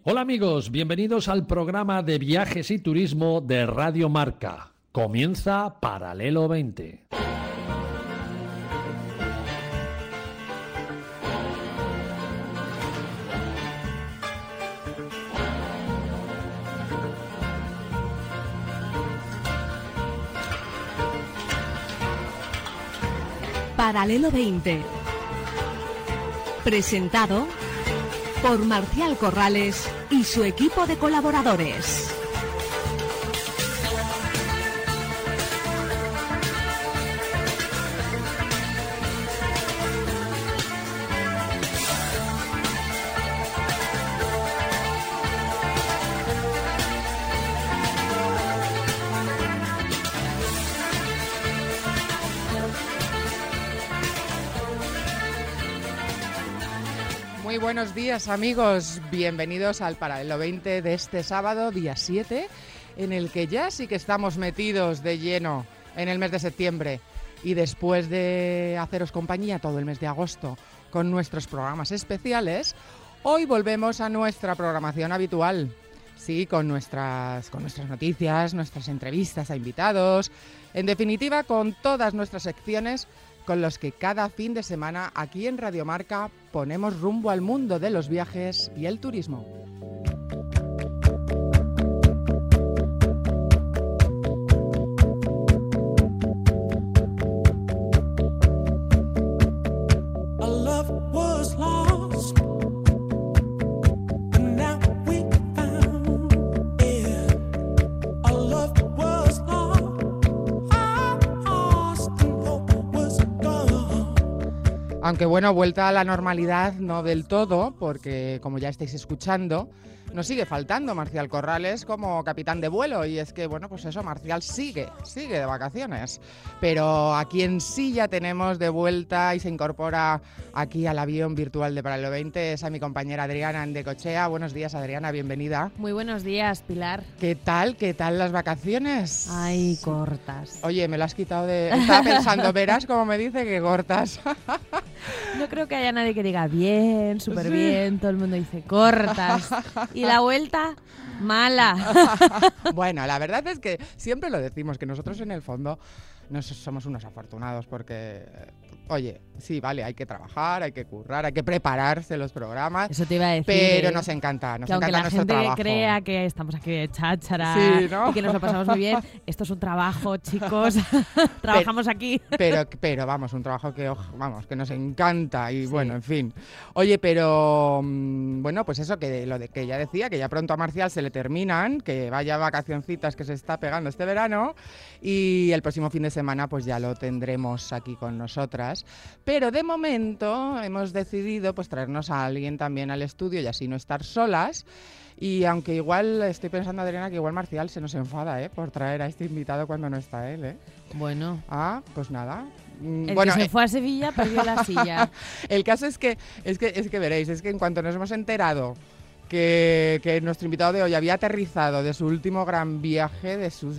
Hola amigos, bienvenidos al programa de viajes y turismo de Radio Marca. Comienza Paralelo 20. Paralelo 20. Presentado por Marcial Corrales y su equipo de colaboradores. Muy buenos días amigos, bienvenidos al Paralelo 20 de este sábado, día 7, en el que ya sí que estamos metidos de lleno en el mes de septiembre y después de haceros compañía todo el mes de agosto con nuestros programas especiales, hoy volvemos a nuestra programación habitual, sí, con nuestras noticias, nuestras entrevistas a invitados, en definitiva con todas nuestras secciones con los que cada fin de semana aquí en Radio Marca ponemos rumbo al mundo de los viajes y el turismo. Aunque bueno, vuelta a la normalidad no del todo, porque como ya estáis escuchando, nos sigue faltando Marcial Corrales como capitán de vuelo. Y es que, bueno, pues eso, Marcial sigue de vacaciones. Pero a quien sí ya tenemos de vuelta y se incorpora aquí al avión virtual de Paralelo 20 es a mi compañera Adriana Andecochea. Buenos días, Adriana, bienvenida. Muy buenos días, Pilar. ¿Qué tal las vacaciones? Ay, cortas. Oye, me lo has quitado de... Estaba pensando, verás cómo me dice que cortas. No creo que haya nadie que diga bien, súper bien, todo el mundo dice cortas. Y la vuelta, mala. Bueno, la verdad es que siempre lo decimos, que nosotros en el fondo no somos unos afortunados porque, oye, sí, vale, hay que trabajar, hay que currar, hay que prepararse los programas. Eso te iba a decir. Pero nos encanta nuestro trabajo. Aunque la gente crea que estamos aquí de cháchara, sí, ¿no? y que nos lo pasamos muy bien, esto es un trabajo, chicos. Trabajamos aquí. Pero vamos, un trabajo que, vamos, que nos encanta y sí. Bueno, en fin. Oye, pero bueno, pues eso, que lo de que ya decía, que ya pronto a Marcial se le terminan, que vaya vacacioncitas que se está pegando este verano y el próximo fin de semana pues ya lo tendremos aquí con nosotras. Pero de momento hemos decidido pues traernos a alguien también al estudio y así no estar solas. Y aunque igual estoy pensando, Adriana, que igual Marcial se nos enfada por traer a este invitado cuando no está él. Bueno. Pues nada. El que se fue a Sevilla perdió la silla. El caso es que veréis, es que en cuanto nos hemos enterado que nuestro invitado de hoy había aterrizado de su último gran viaje,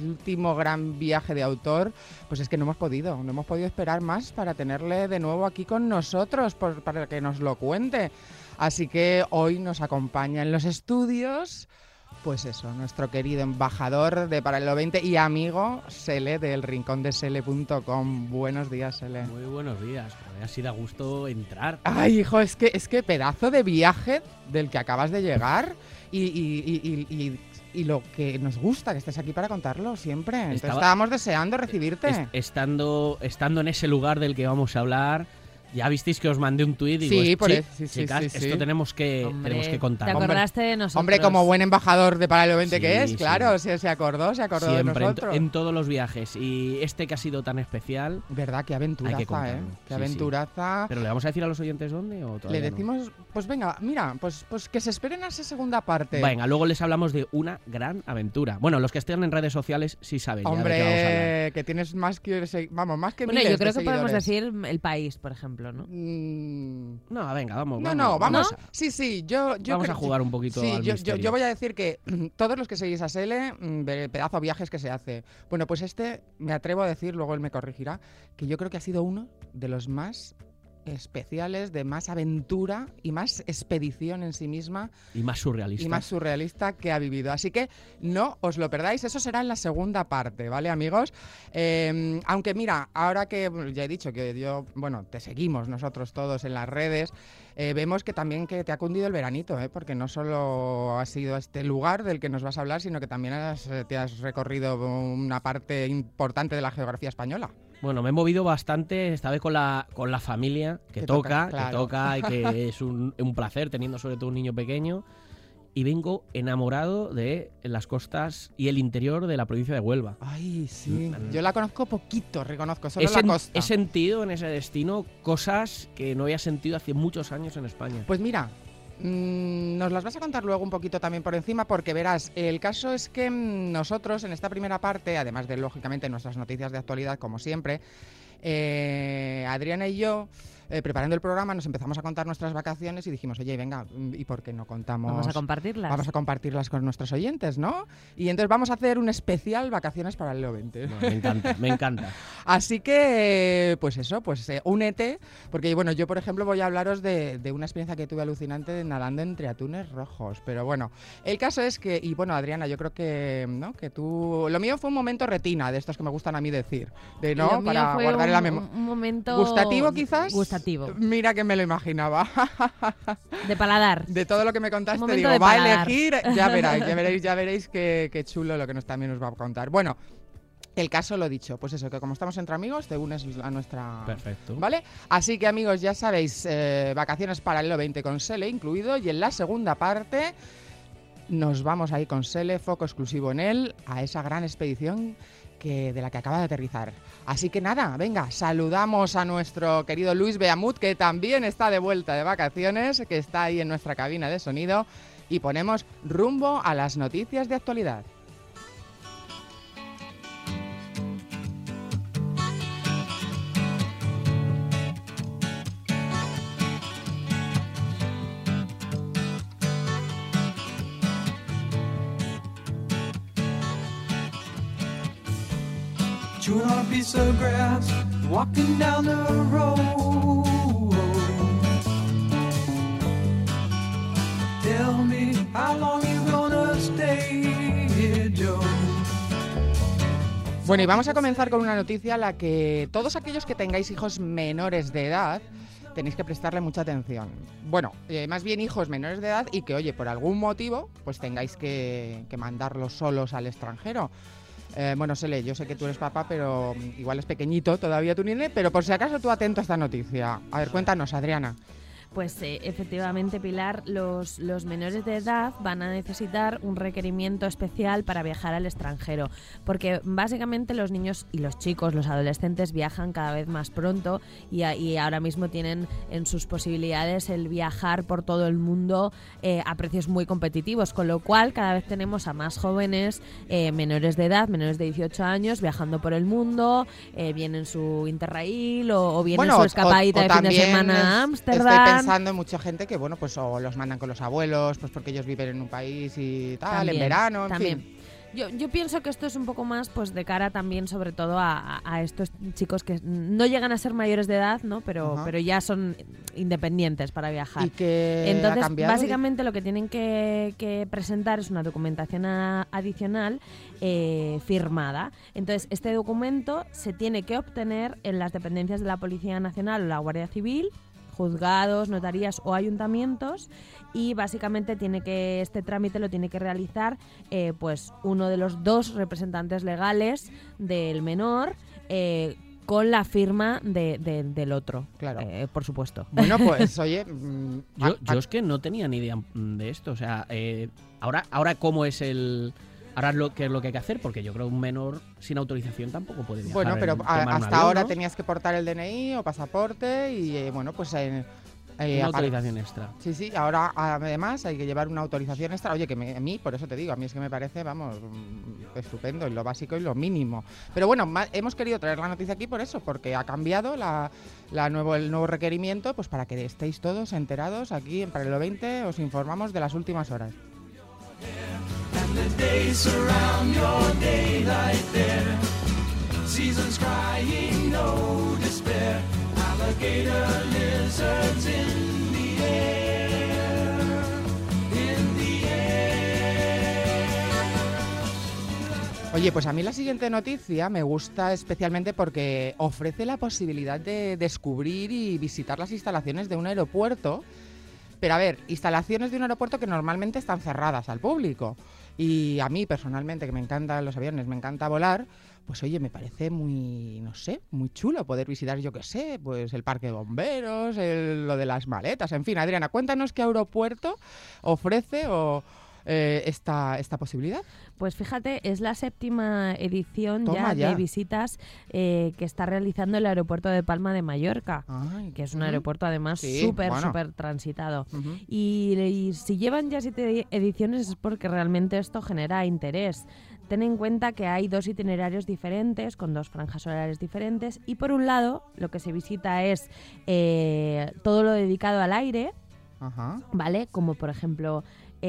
de autor, pues es que no hemos podido esperar más para tenerle de nuevo aquí con nosotros, para que nos lo cuente. Así que hoy nos acompaña en los estudios, pues eso, nuestro querido embajador de Paralelo 20 y amigo Sele del rincondesele.com. Buenos días, Sele. Muy buenos días. Joder, así da gusto entrar. Ay, hijo, es que pedazo de viaje del que acabas de llegar y lo que nos gusta que estés aquí para contarlo siempre. Estábamos deseando recibirte. Estando en ese lugar del que vamos a hablar. Ya visteis que os mandé un tuit y sí, esto tenemos que contar. ¿Te acordaste de nosotros? Hombre, como buen embajador de Paralelo 20 que es, sí. claro, se acordó siempre, de nosotros. En todos los viajes. Y este que ha sido tan especial... Verdad, qué aventuraza, hay que contarlo. Qué aventuraza. Sí. ¿Pero le vamos a decir a los oyentes dónde o todavía le decimos, no? Pues venga, mira, pues que se esperen a esa segunda parte. Venga, luego les hablamos de una gran aventura. Bueno, los que estén en redes sociales sí saben. Hombre, ya de qué vamos a hablar. que tienes más que... Vamos, más que bueno, miles yo creo de que podemos seguidores. decir el país, por ejemplo, ¿no? No, venga, vamos. Vamos. ¿No? Sí, yo vamos a jugar un poquito al misterio. Yo voy a decir que todos los que seguís a Sele, pedazo de viajes que se hace. Bueno, pues me atrevo a decir, luego él me corregirá, que yo creo que ha sido uno de los más especiales, de más aventura y más expedición en sí misma. Y más surrealista Que ha vivido. Así que no os lo perdáis, eso será en la segunda parte, ¿vale, amigos? Aunque mira, ahora que ya he dicho que te seguimos nosotros todos en las redes, vemos que también que te ha cundido el veranito, porque no solo ha sido este lugar del que nos vas a hablar, sino que también te has recorrido una parte importante de la geografía española. Bueno, me he movido bastante esta vez con la familia, que toca y que es un placer, teniendo sobre todo un niño pequeño. Y vengo enamorado de las costas y el interior de la provincia de Huelva. Ay, sí. Yo la conozco poquito, reconozco, solo la costa. He sentido en ese destino cosas que no había sentido hace muchos años en España. Pues mira, nos las vas a contar luego un poquito también por encima, porque verás, el caso es que nosotros en esta primera parte, además de lógicamente nuestras noticias de actualidad como siempre, Adriana y yo, preparando el programa, nos empezamos a contar nuestras vacaciones y dijimos, oye, venga, ¿y por qué no contamos? Vamos a compartirlas. Vamos a compartirlas con nuestros oyentes, ¿no? Y entonces vamos a hacer un especial Vacaciones para el Lelo 20. Bueno, me encanta. Así que, únete, porque bueno, yo por ejemplo voy a hablaros de una experiencia que tuve alucinante nadando entre atunes rojos, pero bueno, el caso es que, y bueno, Adriana, yo creo que, ¿no? Que tú, lo mío fue un momento retina, de estos que me gustan a mí decir, de no, para guardar en la memoria. Un momento gustativo quizás. Gustativo. Mira que me lo imaginaba. De paladar. De todo lo que me contaste, digo, va a elegir, ya veréis qué chulo lo que también nos va a contar. Bueno, el caso lo dicho, pues eso, que como estamos entre amigos, te unes a nuestra... Perfecto. ¿Vale? Así que amigos, ya sabéis, vacaciones para el Lelo 20 con Sele incluido, y en la segunda parte nos vamos a ir con Sele, foco exclusivo en él, a esa gran expedición de la que acaba de aterrizar. Así que nada, venga, saludamos a nuestro querido Luis Beamut, que también está de vuelta de vacaciones, que está ahí en nuestra cabina de sonido, y ponemos rumbo a las noticias de actualidad. Chewing on a piece of grass, walking down the road. Tell me how long you gonna stay here, Joe. Bueno, y vamos a comenzar con una noticia a la que todos aquellos que tengáis hijos menores de edad tenéis que prestarle mucha atención. Bueno, más bien hijos menores de edad y que, oye, por algún motivo, pues tengáis que mandarlos solos al extranjero. Bueno, Sele, yo sé que tú eres papá, pero igual es pequeñito todavía tu nene, pero por si acaso tú atento a esta noticia. A ver, cuéntanos, Adriana. Pues efectivamente, Pilar, los menores de edad van a necesitar un requerimiento especial para viajar al extranjero, porque básicamente los niños y los chicos, los adolescentes, viajan cada vez más pronto y ahora mismo tienen en sus posibilidades el viajar por todo el mundo a precios muy competitivos, con lo cual cada vez tenemos a más jóvenes menores de edad, menores de 18 años, viajando por el mundo, bien en su Interrail o bien en su escapadita de fin de semana a Ámsterdam. Pensando en mucha gente que, bueno, pues o los mandan con los abuelos, pues porque ellos viven en un país y tal, también, en verano, en fin. Yo pienso que esto es un poco más pues de cara también sobre todo a estos chicos que no llegan a ser mayores de edad, ¿no? Pero ya son independientes para viajar. ¿Y que entonces, ha cambiado? Básicamente lo que tienen que presentar es una documentación adicional firmada. Entonces, este documento se tiene que obtener en las dependencias de la Policía Nacional o la Guardia Civil, juzgados, notarías o ayuntamientos, y básicamente este trámite lo tiene que realizar pues uno de los dos representantes legales del menor, con la firma del otro, claro, por supuesto. Bueno, pues oye, yo es que no tenía ni idea de esto, o sea, ahora cómo es ahora qué es lo que hay que hacer, porque yo creo que un menor sin autorización tampoco puede viajar. Bueno, pero hasta avión, ahora, ¿no? Tenías que portar el DNI o pasaporte y bueno, pues una autorización extra. Sí, ahora además hay que llevar una autorización extra. Oye, que a mí, por eso te digo, a mí es que me parece, vamos, estupendo, y lo básico y lo mínimo. Pero bueno, hemos querido traer la noticia aquí por eso, porque ha cambiado el nuevo requerimiento, pues para que estéis todos enterados aquí en Paralelo 20, os informamos de las últimas horas. The days surround your daylight there. Seasons crying, no despair. Alligator lives. Oye, pues a mí la siguiente noticia me gusta especialmente porque ofrece la posibilidad de descubrir y visitar las instalaciones de un aeropuerto. Pero a ver, instalaciones de un aeropuerto que normalmente están cerradas al público. Y a mí personalmente, que me encantan los aviones, me encanta volar, pues oye, me parece muy, no sé, muy chulo poder visitar, yo qué sé, pues el parque de bomberos, lo de las maletas, en fin. Adriana, cuéntanos qué aeropuerto ofrece esta posibilidad. Pues fíjate, es la 7ª edición Toma ya. de visitas que está realizando el aeropuerto de Palma de Mallorca, Ay, que es un aeropuerto además Sí, súper bueno. transitado. Ujú. Y si llevan ya 7 ediciones es porque realmente esto genera interés. Ten en cuenta que hay 2 itinerarios diferentes, con 2 franjas horarias diferentes, y por un lado lo que se visita es todo lo dedicado al aire, Ajá. ¿vale? Como por ejemplo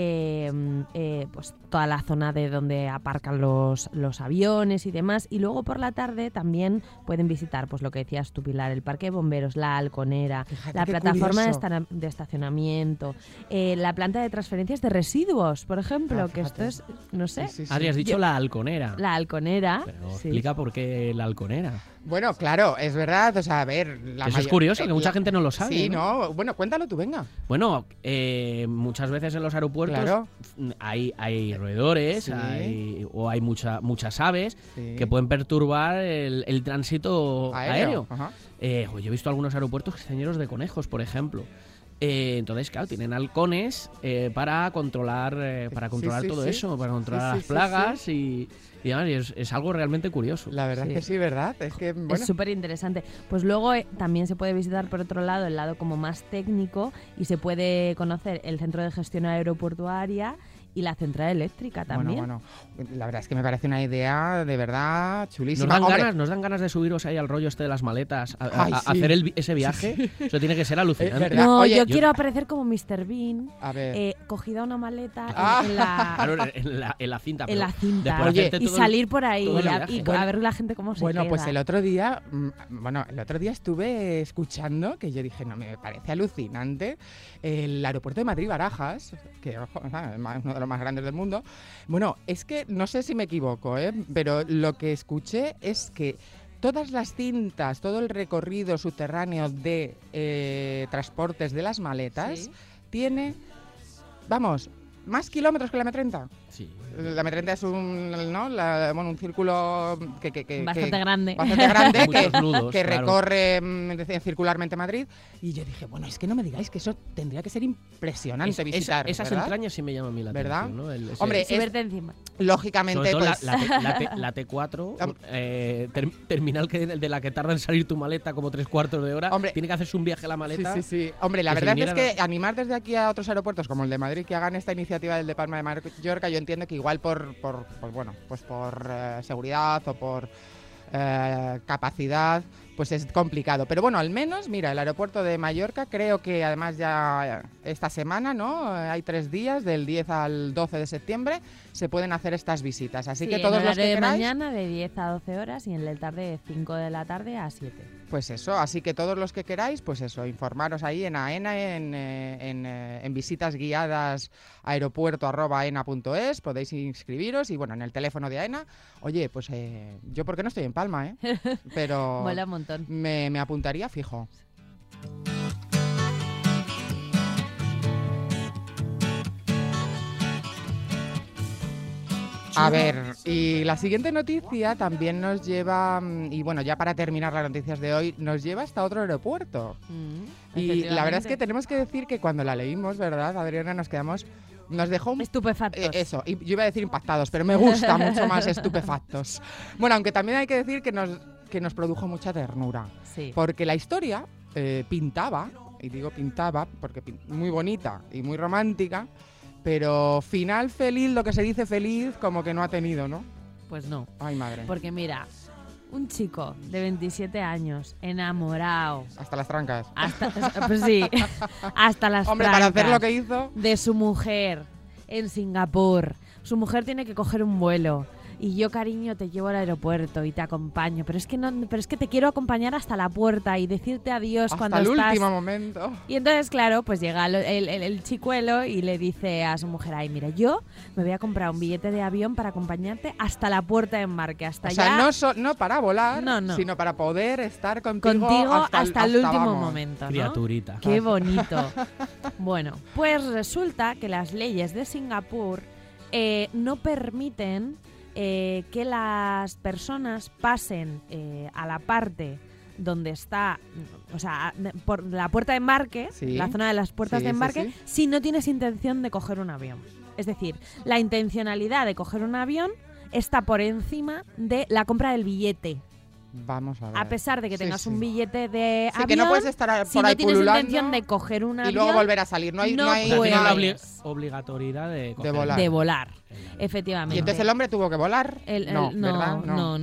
pues toda la zona de donde aparcan los aviones y demás. Y luego por la tarde también pueden visitar, pues lo que decías tú, Pilar, el parque de bomberos, la Halconera, Fíjate la qué plataforma curioso. de estacionamiento, la planta de transferencias de residuos, por ejemplo, Ah, que esto fíjate. es, no sé, Sí, sí, sí. Adri, has dicho Yo- la Halconera. la Halconera. Pero sí. explica por qué la Halconera. Bueno, claro, es verdad, o sea, a ver... Eso es curioso, que mucha gente no lo sabe, Sí, ¿no? ¿no? Bueno, cuéntalo tú, venga. Bueno, muchas veces en los aeropuertos Claro. hay roedores Sí. o hay muchas aves Sí. que pueden perturbar el tránsito aéreo. Ajá. Yo he visto algunos aeropuertos que están llenos de conejos, por ejemplo. Entonces, claro, tienen halcones para controlar, sí, todo sí. eso, para controlar Sí, las sí, plagas y demás, y es algo realmente curioso. La verdad Sí. es que sí, ¿verdad? Es que, bueno... Es súper interesante. Pues luego también se puede visitar por otro lado, el lado como más técnico, y se puede conocer el centro de gestión aeroportuaria y la central eléctrica también. Bueno, la verdad es que me parece una idea de verdad ¿Nos chulísima. dan, Hombre, nos dan ganas de subiros ahí al rollo este de las maletas, Ay, sí. hacer ese viaje. Eso tiene que ser alucinante. verdad. No, Oye, yo quiero aparecer como Mr. Bean, a ver... cogida una maleta Ah. en Claro, en la cinta. en pero la cinta. después Oye, hacerte y todo el- salir por ahí todo el y viaje. a ver la gente cómo se Bueno, queda. pues el otro día, escuchando, que yo dije, no, me parece alucinante, el aeropuerto de Madrid-Barajas, que ojo, o sea, es uno de los más grandes del mundo. Bueno, es que no sé si me equivoco, pero lo que escuché es que todas las cintas, todo el recorrido subterráneo de transportes de las maletas Sí. tiene, vamos, más kilómetros que la M30. Sí. La M30 es un círculo que Bastante grande. bastante grande Muchos que, nudos, que claro. recorre circularmente Madrid. Y yo dije, bueno, es que no me digáis que eso tendría que ser impresionante visitar, esas ¿verdad? entrañas sí me llaman a mí la ¿Verdad? atención, ¿no? Hombre, Sí, es- verte encima. Lógicamente, sobre todo pues... la T4, terminal de la que tarda en salir tu maleta como 3/4 de hora, Hombre, tiene que hacerse un viaje a la maleta. Sí, sí, sí. Hombre, la que se verdad es vinieran que animar desde aquí a otros aeropuertos como el de Madrid que hagan esta iniciativa del de Palma de Mallorca, yo entiendo que igual por seguridad o por capacidad, pues es complicado. Pero bueno, al menos, mira, el aeropuerto de Mallorca, creo que además ya esta semana, ¿no? Hay 3 días, del 10 al 12 de septiembre, se pueden hacer estas visitas. Así Sí, que en todos los horario que de queráis... mañana de 10 a 12 horas y en la tarde de 5 de la tarde a 7. Pues eso, así que todos los que queráis, pues eso, informaros ahí en AENA, en visitas guiadas aeropuerto@aena.es, podéis inscribiros y bueno, en el teléfono de AENA, oye, pues yo porque no estoy en Palma, pero Mola un montón. me apuntaría fijo. A ver, y la siguiente noticia también nos lleva, y bueno, ya para terminar las noticias de hoy, nos lleva hasta otro aeropuerto. Y la verdad es que tenemos que decir que cuando la leímos, ¿verdad, Adriana? Nos dejó un... Estupefactos. Eso, y yo iba a decir impactados, pero me gusta mucho más estupefactos. Bueno, aunque también hay que decir que nos produjo mucha ternura, Sí. porque la historia pintaba, y digo pintaba porque muy bonita y muy romántica, pero final feliz, lo que se dice feliz, como que no ha tenido, ¿no? Pues no. Ay, madre. Porque mira, un chico de 27 años, enamorado, Hasta las trancas. hasta, pues sí, hasta las Hombre, para hacer trancas lo que hizo... de su mujer en Singapur. Su mujer tiene que coger un vuelo y yo, cariño, te llevo al aeropuerto y te acompaño, pero es que te quiero acompañar hasta la puerta y decirte adiós Hasta cuando el estás... último momento. Y entonces, claro, pues llega el chicuelo y le dice a su mujer, ay, mira, yo me voy a comprar un billete de avión para acompañarte hasta la puerta de embarque, hasta O sea, allá... no para volar, No. sino para poder estar contigo hasta el último vamos. momento, ¿no? Criaturita. Qué bonito. Bueno, pues resulta que las leyes de Singapur no permiten que las personas pasen a la parte donde está, o sea, por la puerta de embarque, Sí. la zona de las puertas Sí, de sí, embarque, sí. si no tienes intención de coger un avión. Es decir, la intencionalidad de coger un avión está por encima de la compra del billete. Vamos a ver. A pesar de que Sí, tengas sí. un billete de Sí, avión, que no puedes estar si por no ahí tienes pululando intención de coger un avión, y luego volver a salir. No hay no O sea, tiene puedes. la obligatoriedad de coger volar. de volar, el avión. efectivamente. Y entonces el hombre tuvo que volar. No, ¿verdad?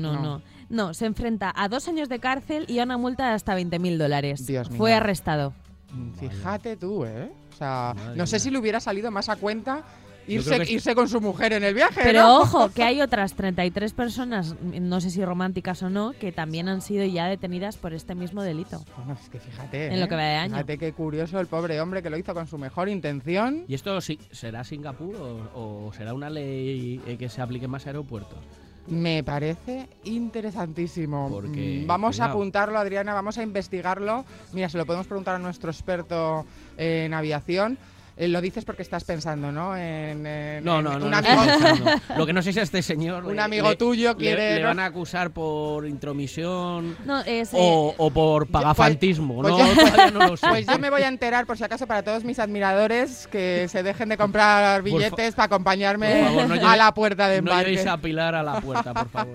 No, se enfrenta a 2 años de cárcel y a una multa de hasta $20.000. Dios mío. Fue arrestado. Fíjate tú, ¿eh? O sea, Madre no sé mía. si le hubiera salido más a cuenta Yo creo que irse con su mujer en el viaje, Pero ¿no? ojo, que hay otras 33 personas, no sé si románticas o no, que también han sido ya detenidas por este mismo delito. Bueno, es que fíjate, En lo que va de año. Fíjate qué curioso el pobre hombre que lo hizo con su mejor intención. ¿Y esto será Singapur o será una ley que se aplique en más aeropuertos? Me parece interesantísimo. Porque, Vamos a cuidado. apuntarlo, Adriana, vamos a investigarlo. Mira, se lo podemos preguntar a nuestro experto en aviación. Lo dices porque estás pensando, ¿no? No. Un amigo, no. Lo que no sé si a este señor un amigo tuyo quiere... le ¿no? van a acusar por intromisión No, es, o por pagafantismo. pues no, yo- todavía no lo sé. Pues yo me voy a enterar, por si acaso, para todos mis admiradores, que se dejen de comprar billetes para acompañarme por favor, no a lleve- la puerta de No embarque. llevéis a Pilar a la puerta, por favor.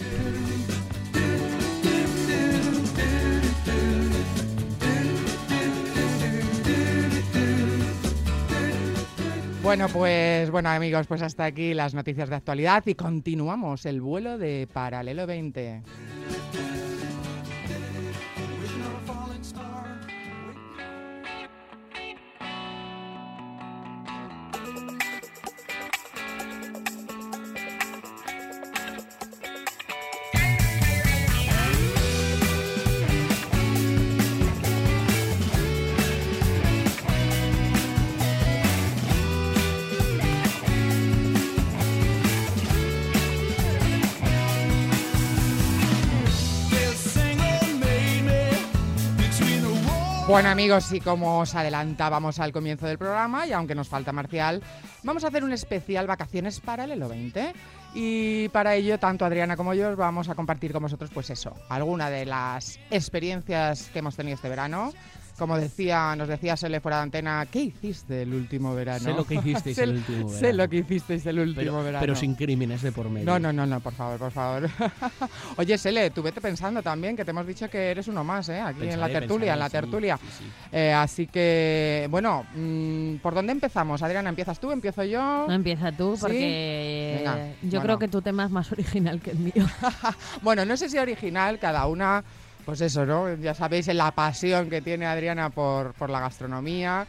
Bueno amigos, pues hasta aquí las noticias de actualidad y continuamos el vuelo de Paralelo 20. Bueno amigos, y como os adelantábamos al comienzo del programa, y aunque nos falta Marcial, vamos a hacer un especial Vacaciones Paralelo 20. Y para ello, tanto Adriana como yo os vamos a compartir con vosotros, pues eso, alguna de las experiencias que hemos tenido este verano. Como nos decía Sele fuera de antena, ¿qué hiciste el último verano? Sé lo que hicisteis el último verano. Sé lo que hicisteis el último verano. Pero sin crímenes de por medio. No, por favor. Oye, Sele, tú vete pensando también, que te hemos dicho que eres uno más, aquí en la tertulia. Sí. Así que, bueno, ¿por dónde empezamos? Adriana, ¿empiezas tú? ¿Empiezo yo? No empieza tú, ¿Sí? porque Venga, yo bueno. creo que tu tema es más original que el mío. Bueno, no sé si original, cada una, pues eso, ¿no? Ya sabéis la pasión que tiene Adriana por la gastronomía.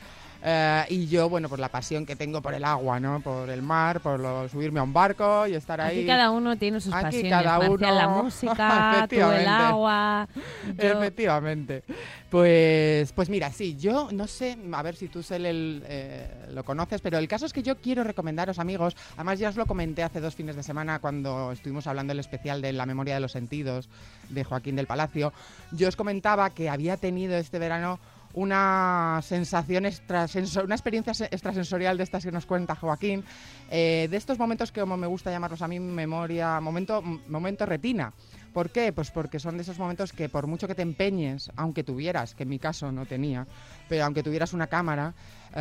Y yo, bueno, pues la pasión que tengo por el agua, ¿no? Por el mar, subirme a un barco y estar ahí. Aquí cada uno tiene sus Aquí pasiones. cada Marcial, uno- la música, tú el Efectivamente. agua. Yo- Efectivamente. Pues mira, sí, yo no sé, a ver si tú lo conoces, pero el caso es que yo quiero recomendaros, amigos, además ya os lo comenté hace 2 fines de semana cuando estuvimos hablando del especial de La memoria de los sentidos de Joaquín del Palacio. Yo os comentaba que había tenido este verano una sensación una experiencia extrasensorial de estas que nos cuenta Joaquín, de estos momentos que, como me gusta llamarlos a mí, momento retina. ¿Por qué? Pues porque son de esos momentos que por mucho que te empeñes, aunque tuvieras, que en mi caso no tenía, pero aunque tuvieras una cámara,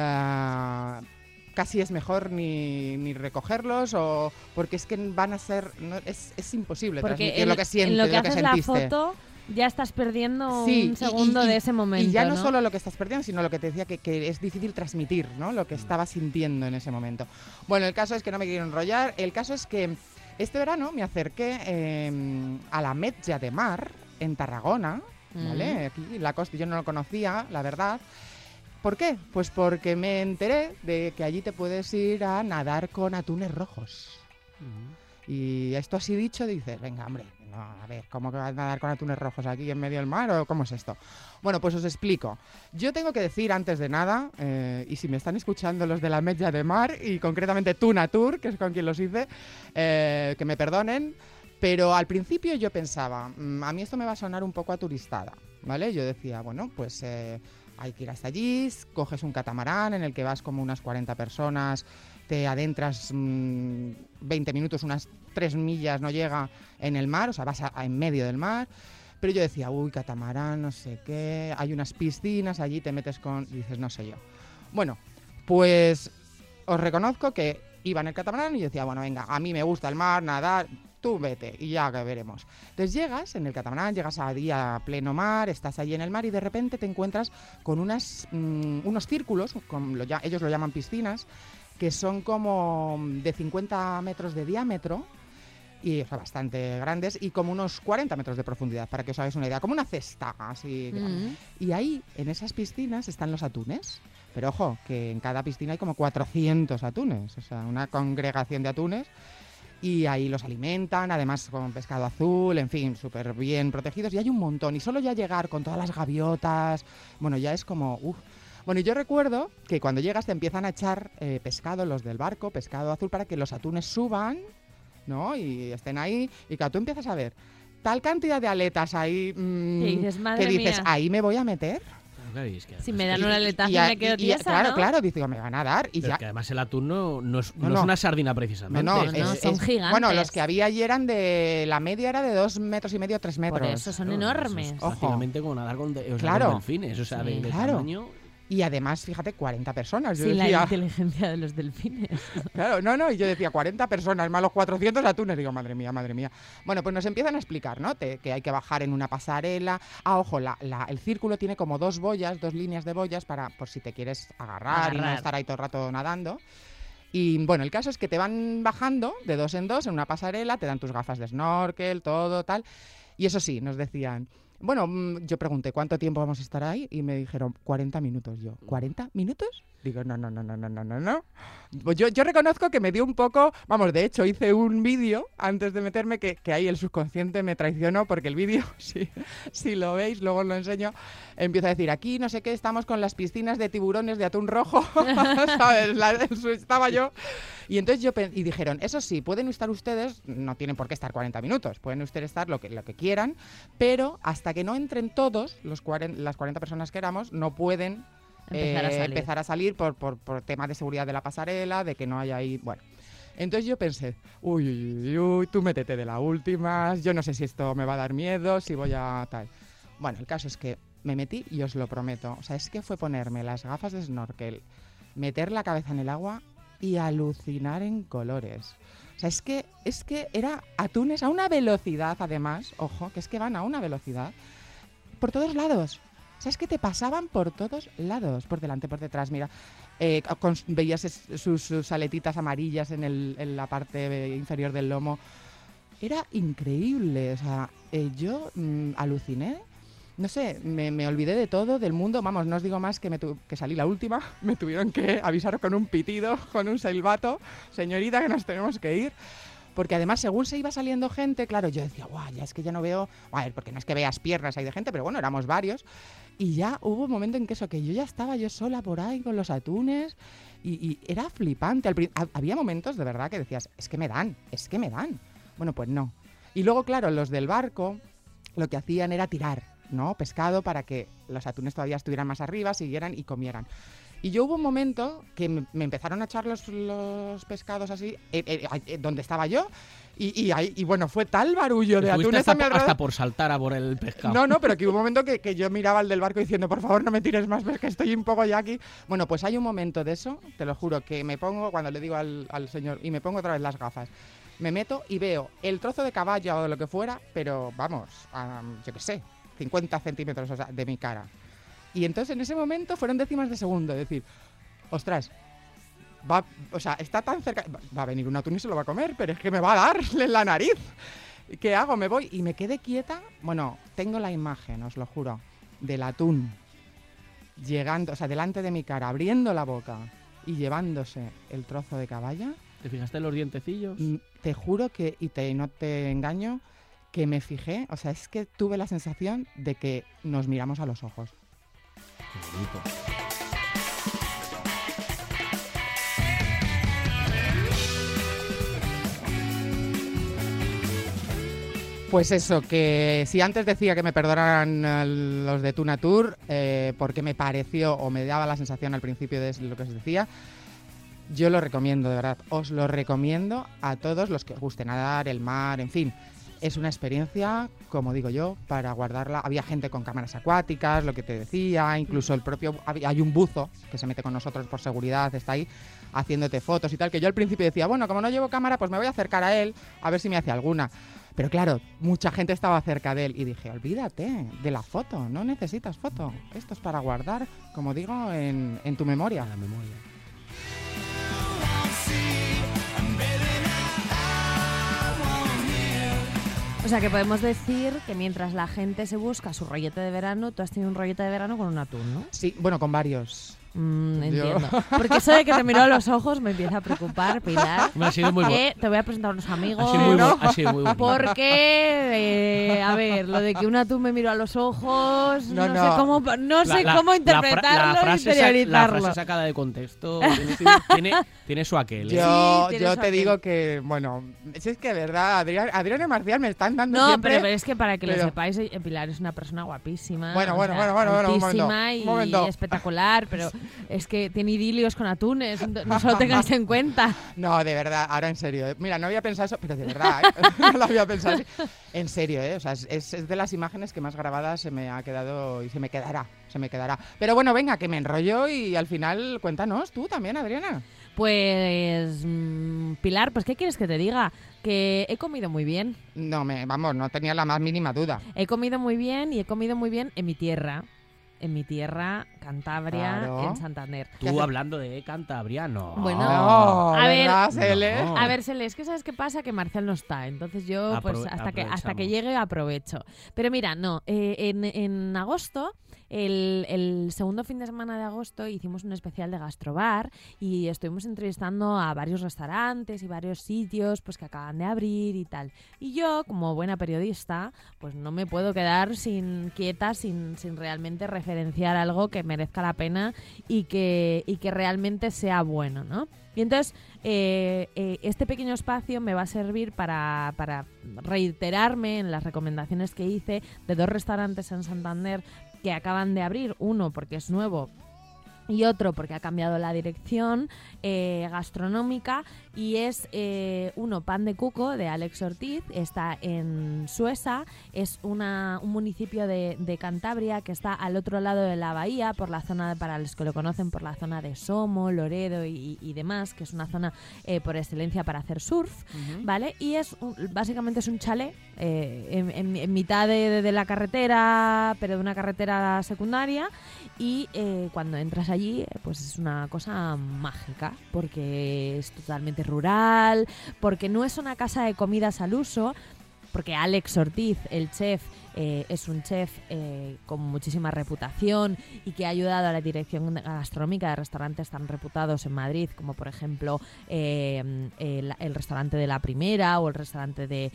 casi es mejor ni recogerlos, o porque es que van a ser, es imposible Porque transmitir lo que sientes, en lo que lo que haces sentiste. la foto ya estás perdiendo Sí, un segundo de ese momento. Y ya no solo lo que estás perdiendo, sino lo que te decía que es difícil transmitir, ¿no? Lo que estaba sintiendo en ese momento. Bueno, el caso es que no me quiero enrollar. El caso es que este verano me acerqué a la Metja de Mar, en Tarragona, ¿vale? Aquí en la costa, yo no lo conocía, la verdad. ¿Por qué? Pues porque me enteré de que allí te puedes ir a nadar con atunes rojos. Y esto así dicho, dices, venga, hombre, no, a ver, ¿cómo que vas a nadar con atunes rojos aquí en medio del mar o cómo es esto? Bueno, pues os explico. Yo tengo que decir antes de nada, y si me están escuchando los de la Metlla de Mar y concretamente Tunatur, que es con quien los hice, que me perdonen, pero al principio yo pensaba, a mí esto me va a sonar un poco a turistada, ¿vale? Yo decía, bueno, pues hay que ir hasta allí, coges un catamarán en el que vas como unas 40 personas, te adentras 20 minutos, unas 3 millas no llega en el mar, o sea, vas en medio del mar. Pero yo decía, uy, catamarán, no sé qué, hay unas piscinas allí, te metes con... Y dices, no sé yo. Bueno, pues os reconozco que iba en el catamarán y yo decía, bueno, venga, a mí me gusta el mar, nadar, tú vete y ya que veremos. Entonces llegas en el catamarán, llegas a pleno mar, estás allí en el mar y de repente te encuentras con unos círculos, ellos lo llaman piscinas, que son como de 50 metros de diámetro, y o sea, bastante grandes, y como unos 40 metros de profundidad, para que os hagáis una idea, como una cesta, así. Y ahí, en esas piscinas, están los atunes. Pero ojo, que en cada piscina hay como 400 atunes, o sea, una congregación de atunes, y ahí los alimentan, además con pescado azul, en fin, súper bien protegidos, y hay un montón, y solo ya llegar con todas las gaviotas, bueno, ya es como... Bueno, y yo recuerdo que cuando llegas te empiezan a echar pescado, los del barco, pescado azul, para que los atunes suban, ¿no? Y estén ahí, y claro, tú empiezas a ver tal cantidad de aletas ahí, madre que dices, mía, ¿ahí me voy a meter? si me dan una aletazo me quedo tiesa, claro, ¿no? claro, digo, me van a dar. Y pero ya... que además el atún no es una sardina precisamente. No, son gigantes. Bueno, los que había allí eran la media era de 2,5 metros, 3 metros. Por eso son enormes. Eso es prácticamente como nadar con Claro. delfines, o sea, Sí. de Claro. tamaño... Y además, fíjate, 40 personas. Yo Sin decía, la inteligencia de los delfines. claro, no, y yo decía 40 personas más los 400 atunes. Digo, madre mía, madre mía. Bueno, pues nos empiezan a explicar, ¿no? Que hay que bajar en una pasarela. Ojo, el círculo tiene como 2 líneas de boyas para, por si te quieres agarrar y no estar ahí todo el rato nadando. Y bueno, el caso es que te van bajando de 2 en 2 en una pasarela, te dan tus gafas de snorkel, todo, tal. Y eso sí, nos decían... Bueno, yo pregunté, ¿cuánto tiempo vamos a estar ahí? Y me dijeron, 40 minutos. Yo, ¿40 minutos? Digo, no. Pues yo reconozco que me dio un poco... Vamos, de hecho, hice un vídeo antes de meterme que ahí el subconsciente me traicionó, porque el vídeo, si lo veis, luego os lo enseño, empieza a decir, aquí no sé qué, estamos con las piscinas de tiburones de atún rojo, ¿sabes? Estaba yo... Y entonces y dijeron, eso sí, pueden estar ustedes, no tienen por qué estar 40 minutos, pueden ustedes estar lo que quieran, pero hasta que no entren todos, las 40 personas que éramos, no pueden empezar a salir por temas de seguridad de la pasarela, de que no haya ahí... Bueno, entonces yo pensé, uy, tú métete de la última, yo no sé si esto me va a dar miedo, si voy a tal... Bueno, el caso es que me metí y os lo prometo, o sea, es que fue ponerme las gafas de snorkel, meter la cabeza en el agua y alucinar en colores. O sea, es que era atunes a una velocidad, además, ojo, que es que van a una velocidad por todos lados. O sea, es que te pasaban por todos lados, por delante, por detrás, mira. Veías sus aletitas amarillas en la parte inferior del lomo. Era increíble, o sea, yo aluciné. No sé, me olvidé de todo, del mundo. Vamos, no os digo más que salí la última. Me tuvieron que avisar con un pitido, con un silbato. Señorita, que nos tenemos que ir. Porque además, según se iba saliendo gente, claro, yo decía, guau, ya es que ya no veo... A ver, porque no es que veas piernas ahí de gente, pero bueno, éramos varios. Y ya hubo un momento en que yo ya estaba yo sola por ahí con los atunes. Y era flipante. Había momentos, de verdad, que decías, es que me dan. Bueno, pues no. Y luego, claro, los del barco lo que hacían era tirar, ¿no? Pescado para que los atunes todavía estuvieran más arriba, siguieran y comieran. Y yo hubo un momento que me empezaron a echar los pescados así, donde estaba yo, y bueno, fue tal barullo de atunes a mi alrededor. Hasta por saltar a por el pescado. No, pero que hubo un momento que yo miraba al del barco diciendo, por favor, no me tires más, porque estoy un poco ya aquí. Bueno, pues hay un momento de eso, te lo juro, que me pongo, cuando le digo al señor, y me pongo otra vez las gafas, me meto y veo el trozo de caballo o de lo que fuera, pero vamos, yo qué sé, 50 centímetros, o sea, de mi cara. Y entonces en ese momento fueron décimas de segundo, es decir, ostras, está tan cerca, va a venir un atún y se lo va a comer, pero es que me va a darle en la nariz. ¿Qué hago? Me voy y me quedé quieta. Bueno, tengo la imagen, os lo juro, del atún llegando, o sea, delante de mi cara, abriendo la boca y llevándose el trozo de caballa. ¿Te fijaste en los dientecillos? te juro que, no te engaño, que me fijé, o sea, es que tuve la sensación de que nos miramos a los ojos. Qué bonito. Pues eso, que si antes decía que me perdonaran los de Tuna Tour, porque me pareció o me daba la sensación al principio de lo que os decía, yo lo recomiendo, de verdad, os lo recomiendo a todos los que os guste nadar, el mar, en fin. Es una experiencia, como digo yo, para guardarla. Había gente con cámaras acuáticas, lo que te decía, incluso el propio... Hay un buzo que se mete con nosotros por seguridad, está ahí haciéndote fotos y tal, que yo al principio decía, bueno, como no llevo cámara, pues me voy a acercar a él a ver si me hace alguna. Pero claro, mucha gente estaba cerca de él y dije, olvídate de la foto, no necesitas foto. Esto es para guardar, como digo, en tu memoria. La memoria. O sea, que podemos decir que mientras la gente se busca su rollete de verano, tú has tenido un rollete de verano con un atún, ¿no? Sí, bueno, con varios. Entiendo. Porque eso de que te miró a los ojos me empieza a preocupar, Pilar. Me ha sido muy bueno. Te voy a presentar a unos amigos. Ha sido muy bueno. Porque, a ver, lo de que un atún me miró a los ojos, no sé cómo interpretarlo la frase y interiorizarlo. La frase sacada de contexto tiene su aquel. Yo te digo que, bueno, si es que de verdad, Adrián y Marcial me están dando siempre... pero es que para que lo sepáis, Pilar es una persona guapísima. Bueno, altísima un momento. Y espectacular, pero es que tiene idilios con atunes, no se lo tengáis en cuenta. No, de verdad, ahora en serio. Mira, no había pensado eso, pero de verdad, no lo había pensado así. En serio, o sea, es de las imágenes que más grabadas se me ha quedado y se me quedará. Pero bueno, venga, que me enrollo y al final cuéntanos tú también, Adriana. Pues, Pilar, pues ¿qué quieres que te diga? Que he comido muy bien. No tenía la más mínima duda. He comido muy bien y he comido muy bien en mi tierra. En mi tierra, Cantabria, claro. En Santander. Tú hablando de Cantabria, no. Bueno, a ver, Cele. A ver, Cele, es que ¿sabes qué pasa? Que Marcial no está. Entonces yo, pues hasta que llegue, aprovecho. Pero mira, no, en agosto, el segundo fin de semana de agosto, hicimos un especial de Gastrobar y estuvimos entrevistando a varios restaurantes y varios sitios pues que acaban de abrir y tal. Y yo, como buena periodista, pues no me puedo quedar quieta sin realmente referenciar algo que merezca la pena y que realmente sea bueno, ¿no? Y entonces este pequeño espacio me va a servir para reiterarme en las recomendaciones que hice de 2 restaurantes en Santander que acaban de abrir, uno porque es nuevo y otro porque ha cambiado la dirección gastronómica, y es uno, Pan de Cuco, de Alex Ortiz. Está en Suesa, es un municipio de Cantabria que está al otro lado de la bahía, por la zona, para los que lo conocen, por la zona de Somo, Loredo y demás, que es una zona por excelencia para hacer surf, ¿vale? Y básicamente es un chalet en mitad de la carretera, pero de una carretera secundaria, y cuando entras allí, pues es una cosa mágica, porque es totalmente rural, porque no es una casa de comidas al uso, porque Alex Ortiz, el chef, es un chef con muchísima reputación y que ha ayudado a la dirección gastronómica de restaurantes tan reputados en Madrid, como por ejemplo el restaurante de La Primera o el restaurante de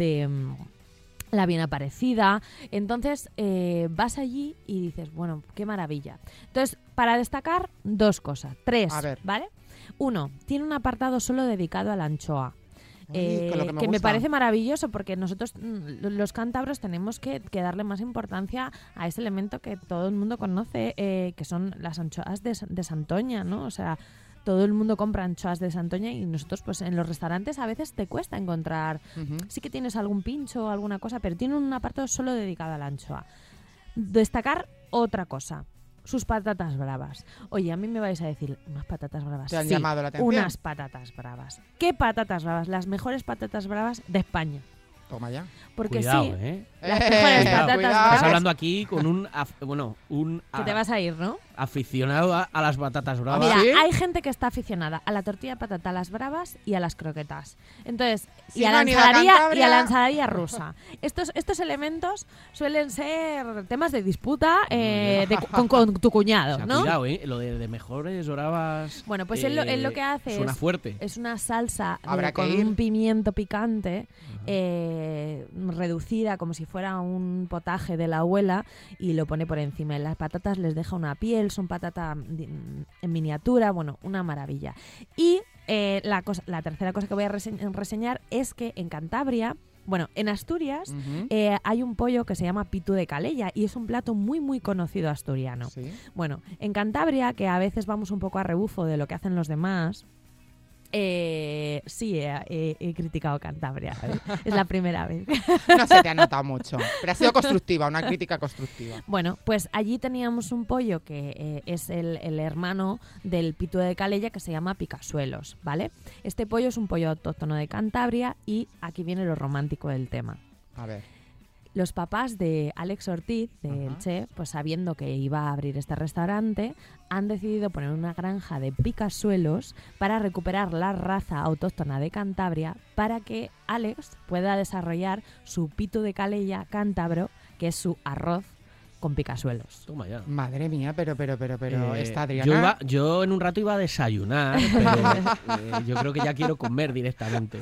La Bien Aparecida. Entonces vas allí y dices, bueno, qué maravilla. Entonces, para destacar 2 cosas, 3, ¿vale? 1, tiene un apartado solo dedicado a la anchoa. Que me parece maravilloso, porque nosotros los cántabros tenemos que darle más importancia a ese elemento que todo el mundo conoce, que son las anchoas de Santoña, ¿no? O sea, todo el mundo compra anchoas de Santoña y nosotros pues en los restaurantes a veces te cuesta encontrar. Sí que tienes algún pincho o alguna cosa, pero tiene un apartado solo dedicado a la anchoa. Destacar otra cosa, sus patatas bravas. Oye, a mí me vais a decir, unas patatas bravas. ¿Te han llamado la atención? Unas patatas bravas. ¿Qué patatas bravas? Las mejores patatas bravas de España. Toma ya. Porque cuidado, sí. Las mejores patatas cuidado. bravas. Estás hablando aquí con un Que te vas a ir, ¿no? aficionado a las patatas bravas. Mira, ¿sí? hay gente que está aficionada a la tortilla de patata, a las bravas y a las croquetas. Entonces, Si y, a no la han ido a ensaladilla, y Cantabria. a la ensaladilla rusa. Estos elementos suelen ser temas de disputa con tu O cuñado, sea, ¿no? cuidado, lo de mejores bravas. Bueno, pues él lo que hace suena es, fuerte. es una salsa Habrá que con ir. un pimiento picante reducida como si fuera un potaje de la abuela y lo pone por encima. En las patatas les deja una piel, son patata en miniatura, bueno, una maravilla. Y la tercera cosa que voy a reseñar es que en Cantabria, bueno, en Asturias Ujú. hay un pollo que se llama pitu de calella y es un plato muy muy conocido asturiano. Sí. Bueno, en Cantabria, que a veces vamos un poco a rebufo de lo que hacen los demás, sí, he criticado Cantabria. Es la primera vez. No se te ha notado mucho, pero ha sido constructiva, una crítica constructiva. Bueno, pues allí teníamos un pollo que es el hermano del pitu de calella que se llama picasuelos, ¿vale? Este pollo es un pollo autóctono de Cantabria y aquí viene lo romántico del tema. A ver. Los papás de Alex Ortiz, del Ajá. chef, pues sabiendo que iba a abrir este restaurante, han decidido poner una granja de picasuelos para recuperar la raza autóctona de Cantabria para que Alex pueda desarrollar su pitu de calella cántabro, que es su arroz con picasuelos. Toma ya. Madre mía, pero esta Adriana... Yo en un rato iba a desayunar, pero yo creo que ya quiero comer directamente.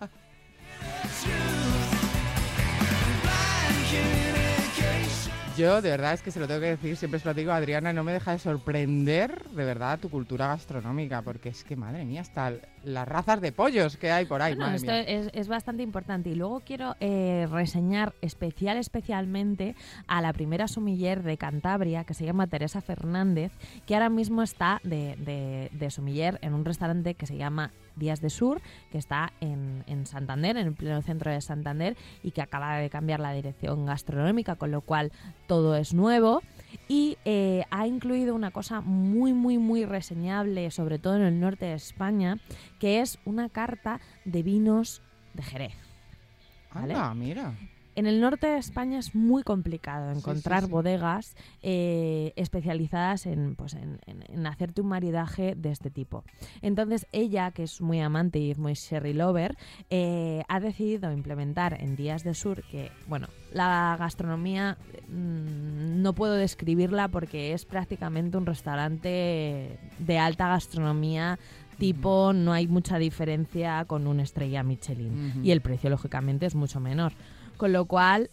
Yo, de verdad, es que se lo tengo que decir, siempre se lo digo, Adriana, no me deja de sorprender, de verdad, tu cultura gastronómica, porque es que, madre mía, hasta las razas de pollos que hay por ahí, Bueno, madre esto mía. es bastante importante. Y luego quiero reseñar especialmente a la primera sommelier de Cantabria, que se llama Teresa Fernández, que ahora mismo está de sommelier en un restaurante que se llama Días de Sur, que está en Santander, en el pleno centro de Santander, y que acaba de cambiar la dirección gastronómica, con lo cual todo es nuevo. Y ha incluido una cosa muy, muy, muy reseñable, sobre todo en el norte de España, que es una carta de vinos de Jerez. ¿Vale? Anda, mira. En el norte de España es muy complicado encontrar sí. bodegas especializadas en hacerte un maridaje de este tipo. Entonces ella, que es muy amante y es muy sherry lover, ha decidido implementar en Días de Sur, que bueno, la gastronomía no puedo describirla porque es prácticamente un restaurante de alta gastronomía. Tipo, no hay mucha diferencia con una estrella Michelin. Ujú. Y el precio, lógicamente, es mucho menor. Con lo cual,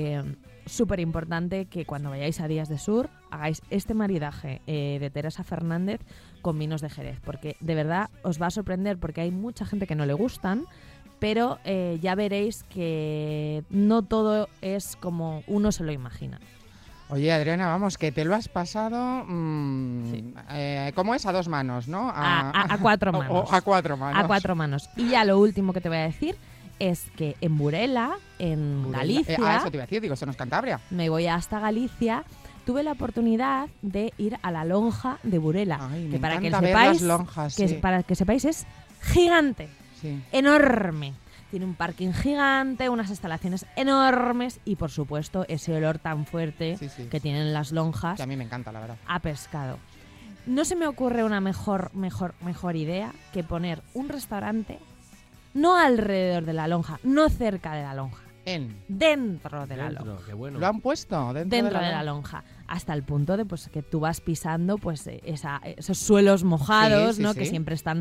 súper importante que cuando vayáis a Días de Sur hagáis este maridaje de Teresa Fernández con vinos de Jerez. Porque de verdad os va a sorprender porque hay mucha gente que no le gustan, pero ya veréis que no todo es como uno se lo imagina. Oye, Adriana, vamos, que te lo has pasado, Sí. ¿cómo es? A dos manos, ¿no? A cuatro manos. A cuatro manos. A cuatro manos. Y ya lo último que te voy a decir es que en Burela, en Burela. Galicia, Eso te iba a decir, digo, eso no es Cantabria. me voy hasta Galicia, tuve la oportunidad de ir a la lonja de Burela, Ay, que me para que encanta ver sepáis, las lonjas, que sí. para que sepáis es gigante, Sí. enorme. Tiene un parking gigante, unas instalaciones enormes y, por supuesto, ese olor tan fuerte Sí, sí. que tienen las lonjas Que a mí me encanta, la verdad. a pescado. No se me ocurre una mejor idea que poner un restaurante no alrededor de la lonja, no cerca de la lonja, dentro de la lonja. Dentro, qué bueno. ¿Lo han puesto Dentro de la lonja, hasta el punto de pues que tú vas pisando pues esos suelos mojados, Sí, sí, ¿no? sí. Que siempre están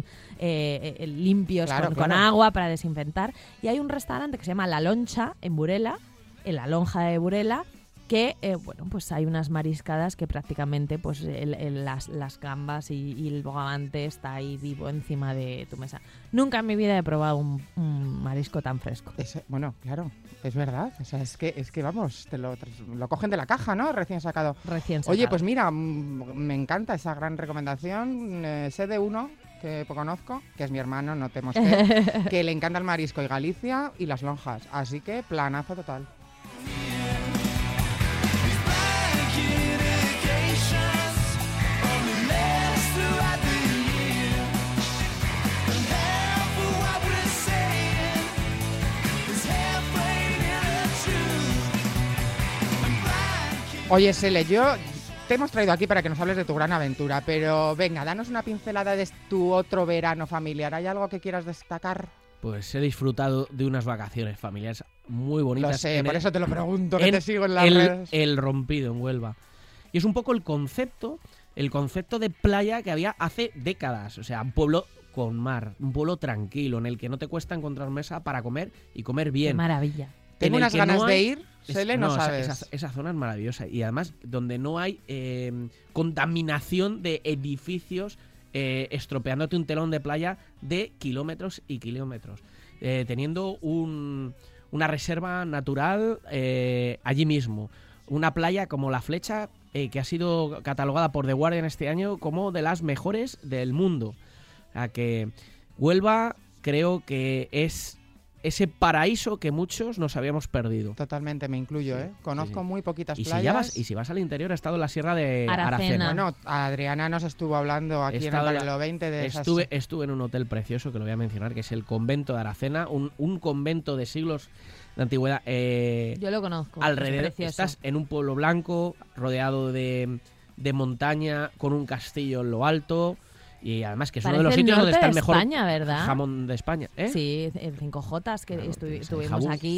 limpios Claro, con claro. agua para desinfectar. Y hay un restaurante que se llama La Loncha en Burela, en la lonja de Burela, que bueno, pues hay unas mariscadas que prácticamente pues las gambas y el bogavante está ahí vivo encima de tu mesa. Nunca en mi vida he probado un marisco tan fresco. Bueno, claro, es verdad. O sea, es que vamos, te lo cogen de la caja, ¿no? Recién sacado. Recién sacado. Oye, pues mira, me encanta esa gran recomendación. Sé de uno que conozco, que es mi hermano, no te mosquees, que le encanta el marisco y Galicia y las lonjas. Así que planazo total. Oye, Sele, te hemos traído aquí para que nos hables de tu gran aventura, pero venga, danos una pincelada de tu otro verano familiar. ¿Hay algo que quieras destacar? Pues he disfrutado de unas vacaciones familiares muy bonitas. Lo sé, por eso te lo pregunto, que te sigo en las redes. El Rompido, en Huelva. Y es un poco el concepto de playa que había hace décadas. O sea, un pueblo con mar, un pueblo tranquilo, en el que no te cuesta encontrar mesa para comer y comer bien. Qué maravilla. Tengo unas ganas de ir, Sele, no sabes. Esa zona es maravillosa. Y además, donde no hay contaminación de edificios estropeándote un telón de playa de kilómetros y kilómetros. Teniendo una reserva natural allí mismo. Una playa como La Flecha, que ha sido catalogada por The Guardian este año como de las mejores del mundo. O sea que Huelva creo que es ese paraíso que muchos nos habíamos perdido. Totalmente, me incluyo, ¿eh? Conozco muy poquitas playas. Si vas al interior, he estado en la Sierra de Aracena. Bueno, Adriana nos estuvo hablando aquí en el Paralelo 20 de Estuve en un hotel precioso, que lo voy a mencionar, que es el Convento de Aracena, un convento de siglos de antigüedad. Yo lo conozco. Alrededor estás en un pueblo blanco, rodeado de montaña, con un castillo en lo alto. Y además que es uno de los sitios donde está el mejor España, ¿verdad? jamón de España. Sí, en 5J's, que estuvimos Jabú. aquí,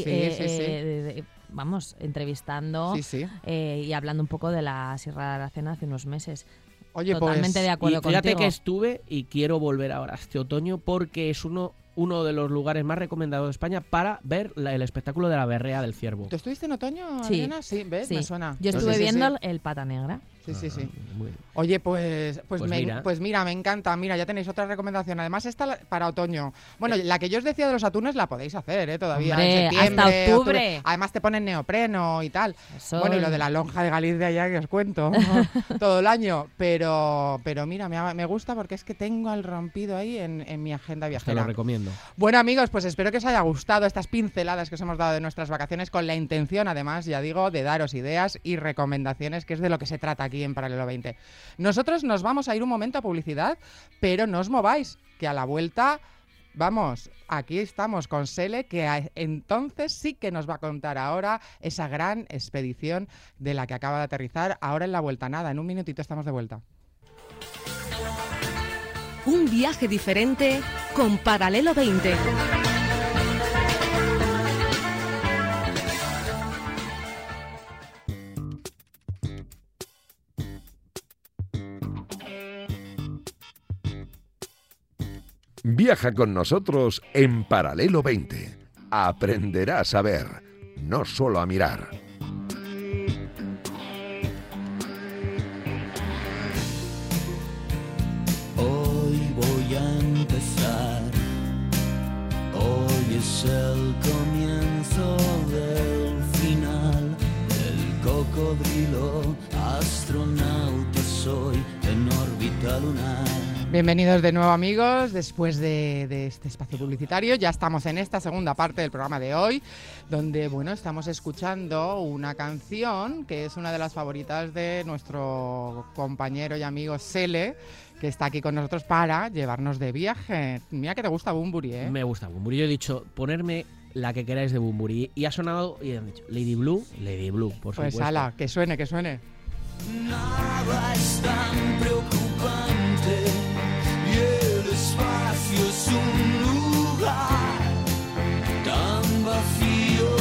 vamos, entrevistando y hablando un poco de la Sierra de Aracena hace unos meses. Oye, totalmente de acuerdo contigo. Fíjate que estuve y quiero volver ahora este otoño porque es uno de los lugares más recomendados de España para ver el espectáculo de la berrea del ciervo. ¿Tú estuviste en otoño, Sí. Adriana? Sí, ¿ves? Sí. Me suena. Yo estuve viendo el Pata Negra. Sí. Muy bien. Oye, pues mira, me encanta. Mira, ya tenéis otra recomendación. Además, esta para otoño. Bueno, la que yo os decía de los atunes la podéis hacer, todavía. Hombre, en septiembre, hasta octubre. Además, te ponen neopreno y tal. Eso. Bueno, y lo de la lonja de Galicia ya que os cuento todo el año. Pero mira, me gusta porque es que tengo al Rompido ahí en mi agenda viajera. Te lo recomiendo. Bueno, amigos, pues espero que os haya gustado estas pinceladas que os hemos dado de nuestras vacaciones, con la intención, además, ya digo, de daros ideas y recomendaciones, que es de lo que se trata aquí en Paralelo 20. Nosotros nos vamos a ir un momento a publicidad, pero no os mováis, que a la vuelta, vamos, aquí estamos con Sele, que entonces sí que nos va a contar ahora esa gran expedición de la que acaba de aterrizar ahora en la vuelta. Nada, en un minutito estamos de vuelta. Un viaje diferente con Paralelo 20. Viaja con nosotros en Paralelo 20. Aprenderás a ver, no solo a mirar. Hoy voy a empezar. Hoy es el comienzo del final. El cocodrilo astronauta soy en órbita lunar. Bienvenidos de nuevo, amigos, después de este espacio publicitario. Ya estamos en esta segunda parte del programa de hoy, donde, bueno, estamos escuchando una canción que es una de las favoritas de nuestro compañero y amigo Sele, que está aquí con nosotros para llevarnos de viaje. Mira que te gusta Bunbury, ¿eh? Me gusta Bunbury. Yo he dicho, ponerme la que queráis de Bunbury. Y ha sonado, y han dicho, Lady Blue, por supuesto. Pues ala, que suene, que suene. Nada es tan preocupante y el espacio es un lugar tan vacío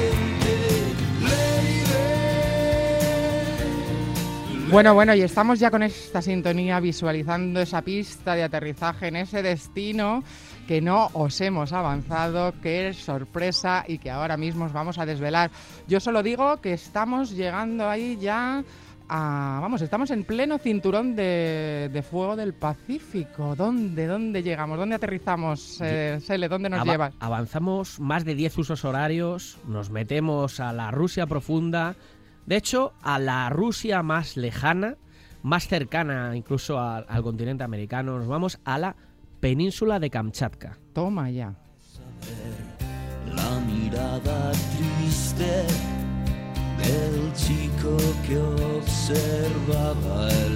Bueno, y estamos ya con esta sintonía visualizando esa pista de aterrizaje en ese destino que no os hemos avanzado, que es sorpresa y que ahora mismo os vamos a desvelar. Yo solo digo que estamos llegando ahí ya estamos en pleno cinturón de fuego del Pacífico. ¿Dónde llegamos? ¿Dónde aterrizamos, Sele? ¿Dónde nos llevas? Avanzamos más de 10 usos horarios, nos metemos a la Rusia profunda, de hecho, a la Rusia más lejana, más cercana incluso al continente americano. Nos vamos a la península de Kamchatka. Toma ya. La mirada triste del chico que observaba el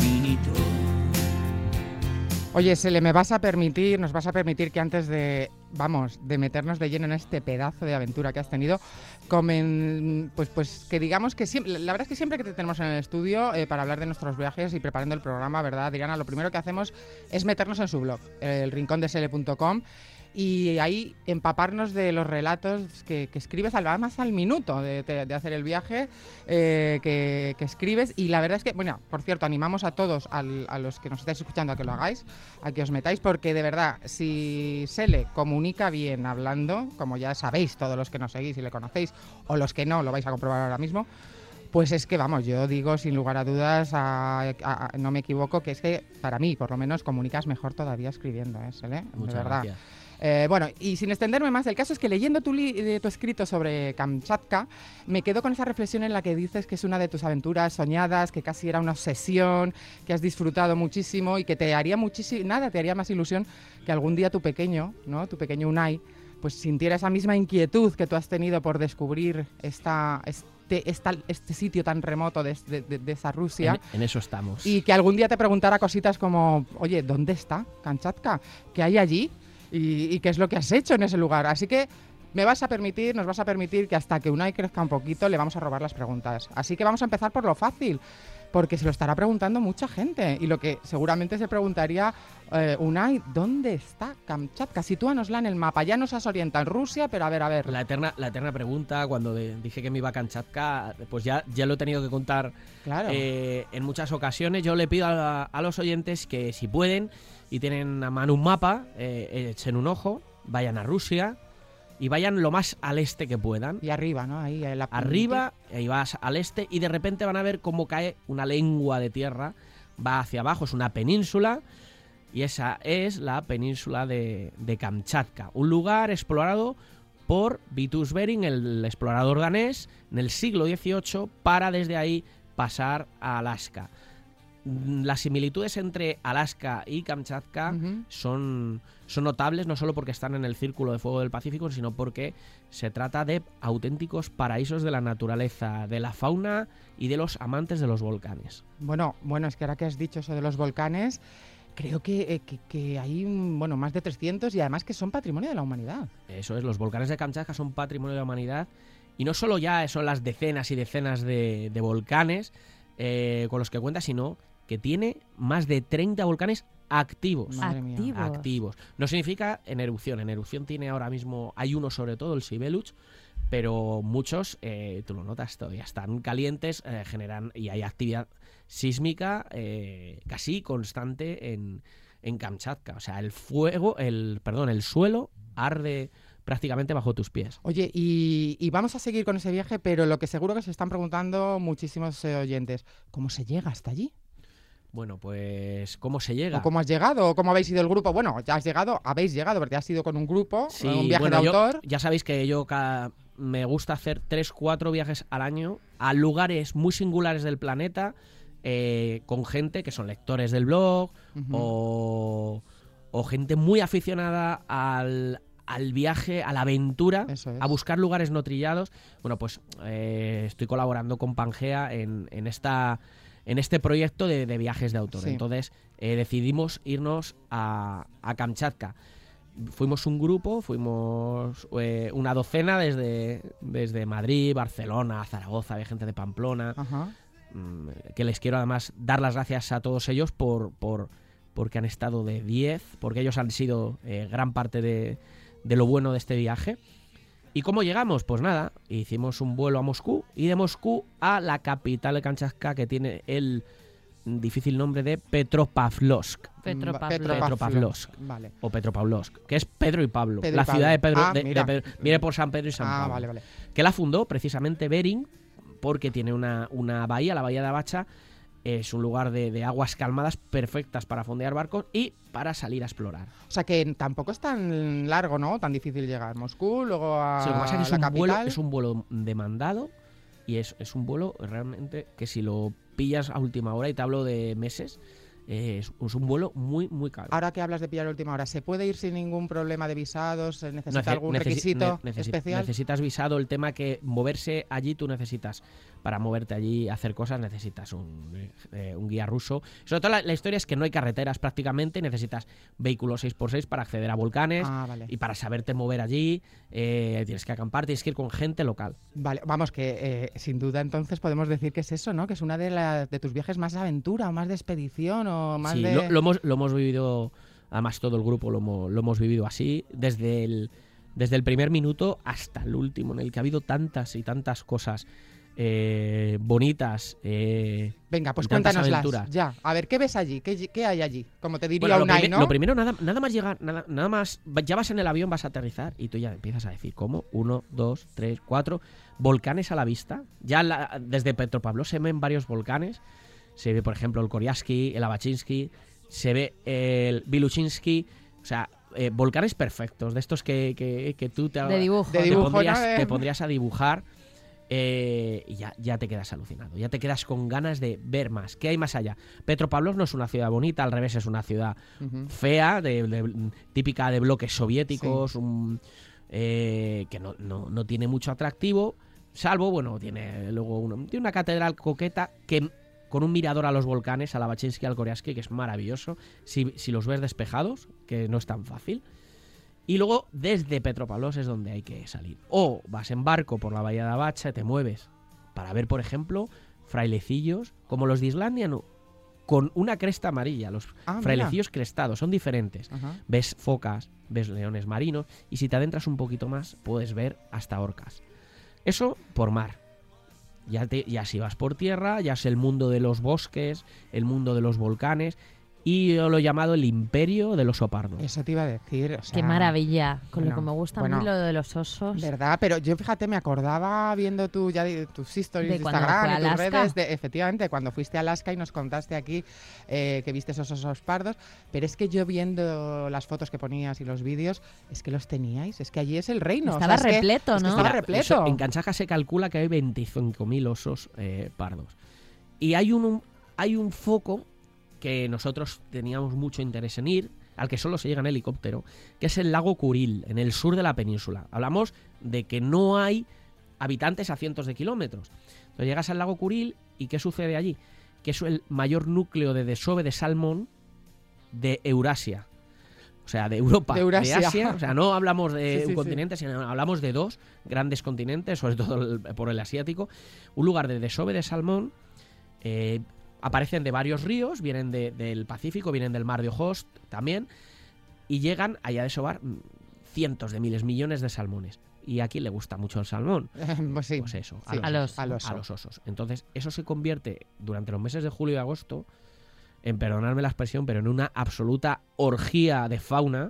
infinito. Oye, Sele, nos vas a permitir que antes de vamos, de meternos de lleno en este pedazo de aventura que has tenido. Pues que digamos que siempre, la verdad es que siempre que te tenemos en el estudio para hablar de nuestros viajes y preparando el programa, ¿verdad, Adriana? Lo primero que hacemos es meternos en su blog, elrincondesele.com, y ahí empaparnos de los relatos que escribes más al minuto de hacer el viaje, que escribes. Y la verdad es que, bueno, por cierto, animamos a todos, a los que nos estáis escuchando, a que lo hagáis, a que os metáis, porque de verdad, si Sele comunica bien hablando, como ya sabéis todos los que nos seguís y le conocéis, o los que no, lo vais a comprobar ahora mismo, pues es que, vamos, yo digo sin lugar a dudas, no me equivoco, que es que para mí, por lo menos, comunicas mejor todavía escribiendo, Sele, de verdad. Gracias. Bueno, y sin extenderme más, el caso es que leyendo tu escrito sobre Kamchatka, me quedo con esa reflexión en la que dices que es una de tus aventuras soñadas, que casi era una obsesión, que has disfrutado muchísimo y que te haría más ilusión que algún día tu pequeño Unai, pues sintiera esa misma inquietud que tú has tenido por descubrir este sitio tan remoto de esa Rusia. En eso estamos. Y que algún día te preguntara cositas como, oye, ¿dónde está Kamchatka? ¿Qué hay allí? ¿Y qué es lo que has hecho en ese lugar? Así que nos vas a permitir que hasta que Unai crezca un poquito le vamos a robar las preguntas. Así que vamos a empezar por lo fácil, porque se lo estará preguntando mucha gente. Y lo que seguramente se preguntaría, Unai, ¿dónde está Kamchatka? Sitúanosla en el mapa. Ya nos has orientado en Rusia, pero a ver. La eterna pregunta, cuando dije que me iba a Kamchatka, pues ya lo he tenido que contar, claro. En muchas ocasiones. Yo le pido a los oyentes que, si pueden y tienen a mano un mapa, echen un ojo, vayan a Rusia y vayan lo más al este que puedan. Y arriba, ¿no? Arriba, ahí vas al este y de repente van a ver cómo cae una lengua de tierra, va hacia abajo, es una península, y esa es la península de Kamchatka, un lugar explorado por Vitus Bering, el explorador danés, en el siglo XVIII, para desde ahí pasar a Alaska. Las similitudes entre Alaska y Kamchatka son notables, no solo porque están en el Círculo de Fuego del Pacífico, sino porque se trata de auténticos paraísos de la naturaleza, de la fauna y de los amantes de los volcanes. Bueno, es que ahora que has dicho eso de los volcanes, creo que hay más de 300 y además que son patrimonio de la humanidad. Eso es, los volcanes de Kamchatka son patrimonio de la humanidad, y no solo ya son las decenas y decenas de volcanes con los que cuenta, sino que tiene más de 30 volcanes activos. Activos. No significa en erupción. En erupción tiene ahora mismo, hay uno sobre todo, el Sibelutz, pero muchos, tú lo notas, todavía están calientes, generan, y hay actividad sísmica casi constante en Kamchatka. O sea, el suelo arde prácticamente bajo tus pies. Oye, y vamos a seguir con ese viaje, pero lo que seguro que se están preguntando muchísimos oyentes, ¿cómo se llega hasta allí? Bueno, pues, ¿cómo se llega? ¿O cómo has llegado? ¿O cómo habéis ido el grupo? Bueno, habéis llegado, porque has ido con un grupo, sí, un viaje de autor. Ya sabéis que yo me gusta hacer 3-4 viajes al año a lugares muy singulares del planeta, con gente que son lectores del blog, o gente muy aficionada al viaje, a la aventura, a buscar lugares no trillados. Bueno, pues estoy colaborando con Pangea en este proyecto de viajes de autor. Sí. Entonces decidimos irnos a Kamchatka. Fuimos un grupo, fuimos una docena desde Madrid, Barcelona, Zaragoza, había gente de Pamplona. Ajá. Que les quiero además dar las gracias a todos ellos porque han estado de 10, porque ellos han sido gran parte de lo bueno de este viaje. ¿Y cómo llegamos? Pues nada, hicimos un vuelo a Moscú, y de Moscú a la capital de Kamchatka, que tiene el difícil nombre de Petropavlovsk. Vale. O Petropavlovsk, que es Pedro y Pablo. La ciudad de Pedro, viene por San Pedro y San Pablo. Vale. Que la fundó precisamente Bering, porque tiene una bahía, la bahía de Abacha. Es un lugar de aguas calmadas perfectas para fondear barcos y para salir a explorar. O sea que tampoco es tan largo, ¿no? Tan difícil llegar a Moscú, luego a sí, lo que pasa es que la capital. Es un vuelo demandado, y es un vuelo realmente que, si lo pillas a última hora, y te hablo de meses, Es un vuelo muy, muy caro. Ahora que hablas de pillar a última hora, ¿se puede ir sin ningún problema de visados? ¿Se necesita algún requisito especial? Necesitas visado. El tema que moverse allí, tú necesitas, para moverte allí, hacer cosas, necesitas un guía ruso. Sobre todo la historia es que no hay carreteras prácticamente, necesitas vehículos 6x6 para acceder a volcanes y para saberte mover allí, tienes que acampar, tienes que ir con gente local. Vale, vamos, que sin duda entonces podemos decir que es eso, ¿no? Que es una de tus viajes más de aventura o más de expedición o más de... Lo hemos vivido, además todo el grupo lo hemos vivido así, desde el primer minuto hasta el último, en el que ha habido tantas y tantas cosas bonitas. Venga, pues cuéntanoslas ya. A ver, ¿qué ves allí? ¿Qué hay allí? Como te diría Unai, ¿no? Lo primero, nada más llegar, nada más, ya vas en el avión, vas a aterrizar y tú ya empiezas a decir, ¿cómo? 1, 2, 3, 4 volcanes a la vista. Ya desde Petropavlo se ven varios volcanes. Se ve, por ejemplo, el Koryazki, el Abachinsky, se ve el Viluchinsky, o sea, volcanes perfectos, de estos que tú te pondrías a dibujar. Y ya te quedas alucinado, ya te quedas con ganas de ver más. ¿Qué hay más allá? Petropavlovsk no es una ciudad bonita, al revés, es una ciudad fea, típica de bloques soviéticos, que no tiene mucho atractivo, salvo, bueno, tiene una catedral coqueta que con un mirador a los volcanes, a la Abachinsky, al Koryazki, que es maravilloso, si los ves despejados, que no es tan fácil. Y luego, desde Petropavlovsk es donde hay que salir. O vas en barco por la bahía de Abacha y te mueves para ver, por ejemplo, frailecillos, como los de Islandia, no, con una cresta amarilla. Los frailecillos crestados son diferentes. Ves focas, ves leones marinos, y si te adentras un poquito más, puedes ver hasta orcas. Eso por mar. Ya si vas por tierra, ya es el mundo de los bosques, el mundo de los volcanes... Y yo lo he llamado el imperio del oso pardo. Eso te iba a decir. O sea, qué maravilla. Con lo que me gusta a mí lo de los osos. ¿Verdad? Pero yo, fíjate, me acordaba viendo tus stories de Instagram y tus redes, efectivamente, cuando fuiste a Alaska y nos contaste aquí que viste esos osos pardos. Pero es que yo viendo las fotos que ponías y los vídeos, es que los teníais. Es que allí es el reino. Estaba repleto, ¿no? Estaba repleto. En Kanchaja se calcula que hay 25.000 osos pardos. Y hay un foco que nosotros teníamos mucho interés en ir, al que solo se llega en helicóptero, que es el lago Kuril, en el sur de la península. Hablamos de que no hay habitantes a cientos de kilómetros. Entonces llegas al lago Kuril y ¿qué sucede allí? Que es el mayor núcleo de desove de salmón de Eurasia. O sea, de Europa, de Asia. O sea, no hablamos de un continente, sino hablamos de dos grandes continentes, sobre todo por el asiático. Un lugar de desove de salmón. Aparecen de varios ríos, vienen del Pacífico, vienen del mar de Ojotsk también, y llegan allá a desovar cientos de miles, millones de salmones. Y a quién le gusta mucho el salmón. Pues sí. Pues eso, sí, a los osos. Entonces, eso se convierte durante los meses de julio y agosto, en perdonadme la expresión, pero en una absoluta orgía de fauna,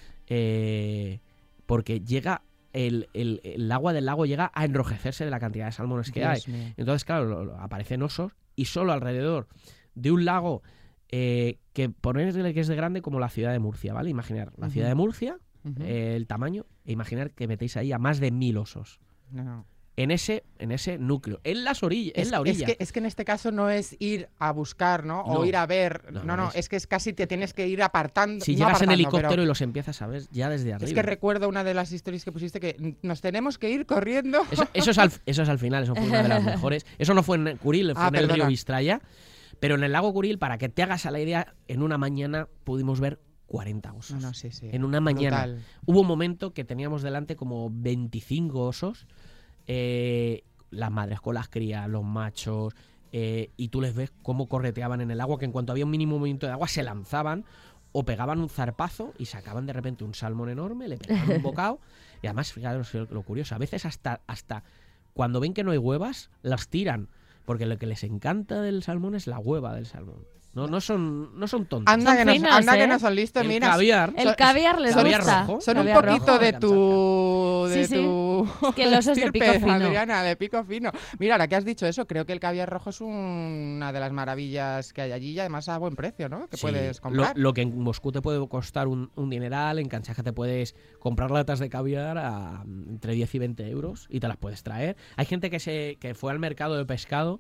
porque llega el agua del lago llega a enrojecerse de la cantidad de salmones que hay. Entonces, claro, aparecen osos, y solo alrededor de un lago que ponerle que es de grande como la ciudad de Murcia, ¿vale? Imaginar la ciudad de Murcia, el tamaño, e imaginar que metéis ahí a más de 1000 osos. No. En ese núcleo, en las orillas, en la orilla. Es que en este caso no es ir a buscar, ¿no? O ir a ver. No, es que es casi te tienes que ir apartando. Si llegas en helicóptero y los empiezas a ver ya desde arriba. Es que recuerdo una de las historias que pusiste que nos tenemos que ir corriendo. Eso es al final, eso fue una de las mejores. Eso no fue en Kuril, fue en el río Bistraya. Pero en el lago Kuril, para que te hagas a la idea, en una mañana pudimos ver 40 osos. Sí. En una mañana. Brutal. Hubo un momento que teníamos delante como 25 osos. Las madres con las crías, los machos, y tú les ves cómo correteaban en el agua, que en cuanto había un mínimo movimiento de agua se lanzaban o pegaban un zarpazo y sacaban de repente un salmón enorme, le pegaban un bocado, y además, fijaros lo curioso, a veces hasta cuando ven que no hay huevas, las tiran, porque lo que les encanta del salmón es la hueva del salmón. No son tontos. Anda, que no son listos, el mira. El caviar les gusta. Son un poquito de tu... Es que el oso es de pico fino. Adriana, de pico fino. Mira, ahora que has dicho eso, creo que el caviar rojo es una de las maravillas que hay allí y además a buen precio, ¿no? Que puedes comprar. Lo que en Moscú te puede costar un dineral, en Kanchaja te puedes comprar latas de caviar a entre 10 y 20 euros y te las puedes traer. Hay gente que fue al mercado de pescado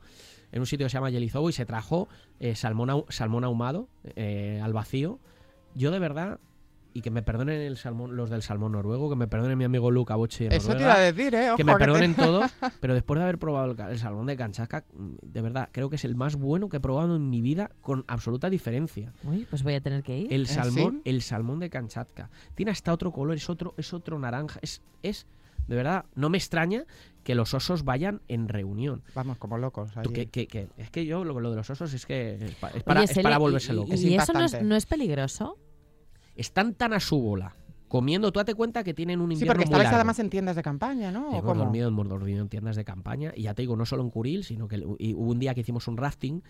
en un sitio que se llama Yelizobo y se trajo salmón ahumado al vacío. Yo de verdad, y que me perdonen los del salmón noruego, que me perdonen mi amigo Luca Bocci de Eso Noruega, te iba a decir, ojo, que me perdonen todos, pero después de haber probado el salmón de Kamchatka, de verdad, creo que es el más bueno que he probado en mi vida con absoluta diferencia. Uy, pues voy a tener que ir. El salmón, ¿Sí? el salmón de Kamchatka. Tiene hasta otro color, es otro naranja. Es de verdad, no me extraña que los osos vayan en reunión. Vamos, como locos. Tú, allí. es que yo lo de los osos es que es Oye, para Cele, volverse loco. Es ¿Y eso impactante. no es peligroso? Están tan a su bola comiendo. Tú date cuenta que tienen un Sí, invierno porque muy estabais largo. además en tiendas de campaña, ¿no? ¿O Hemos cómo? dormido en tiendas de campaña. Y ya te digo, no solo en Curil, sino que hubo un día que hicimos un rafting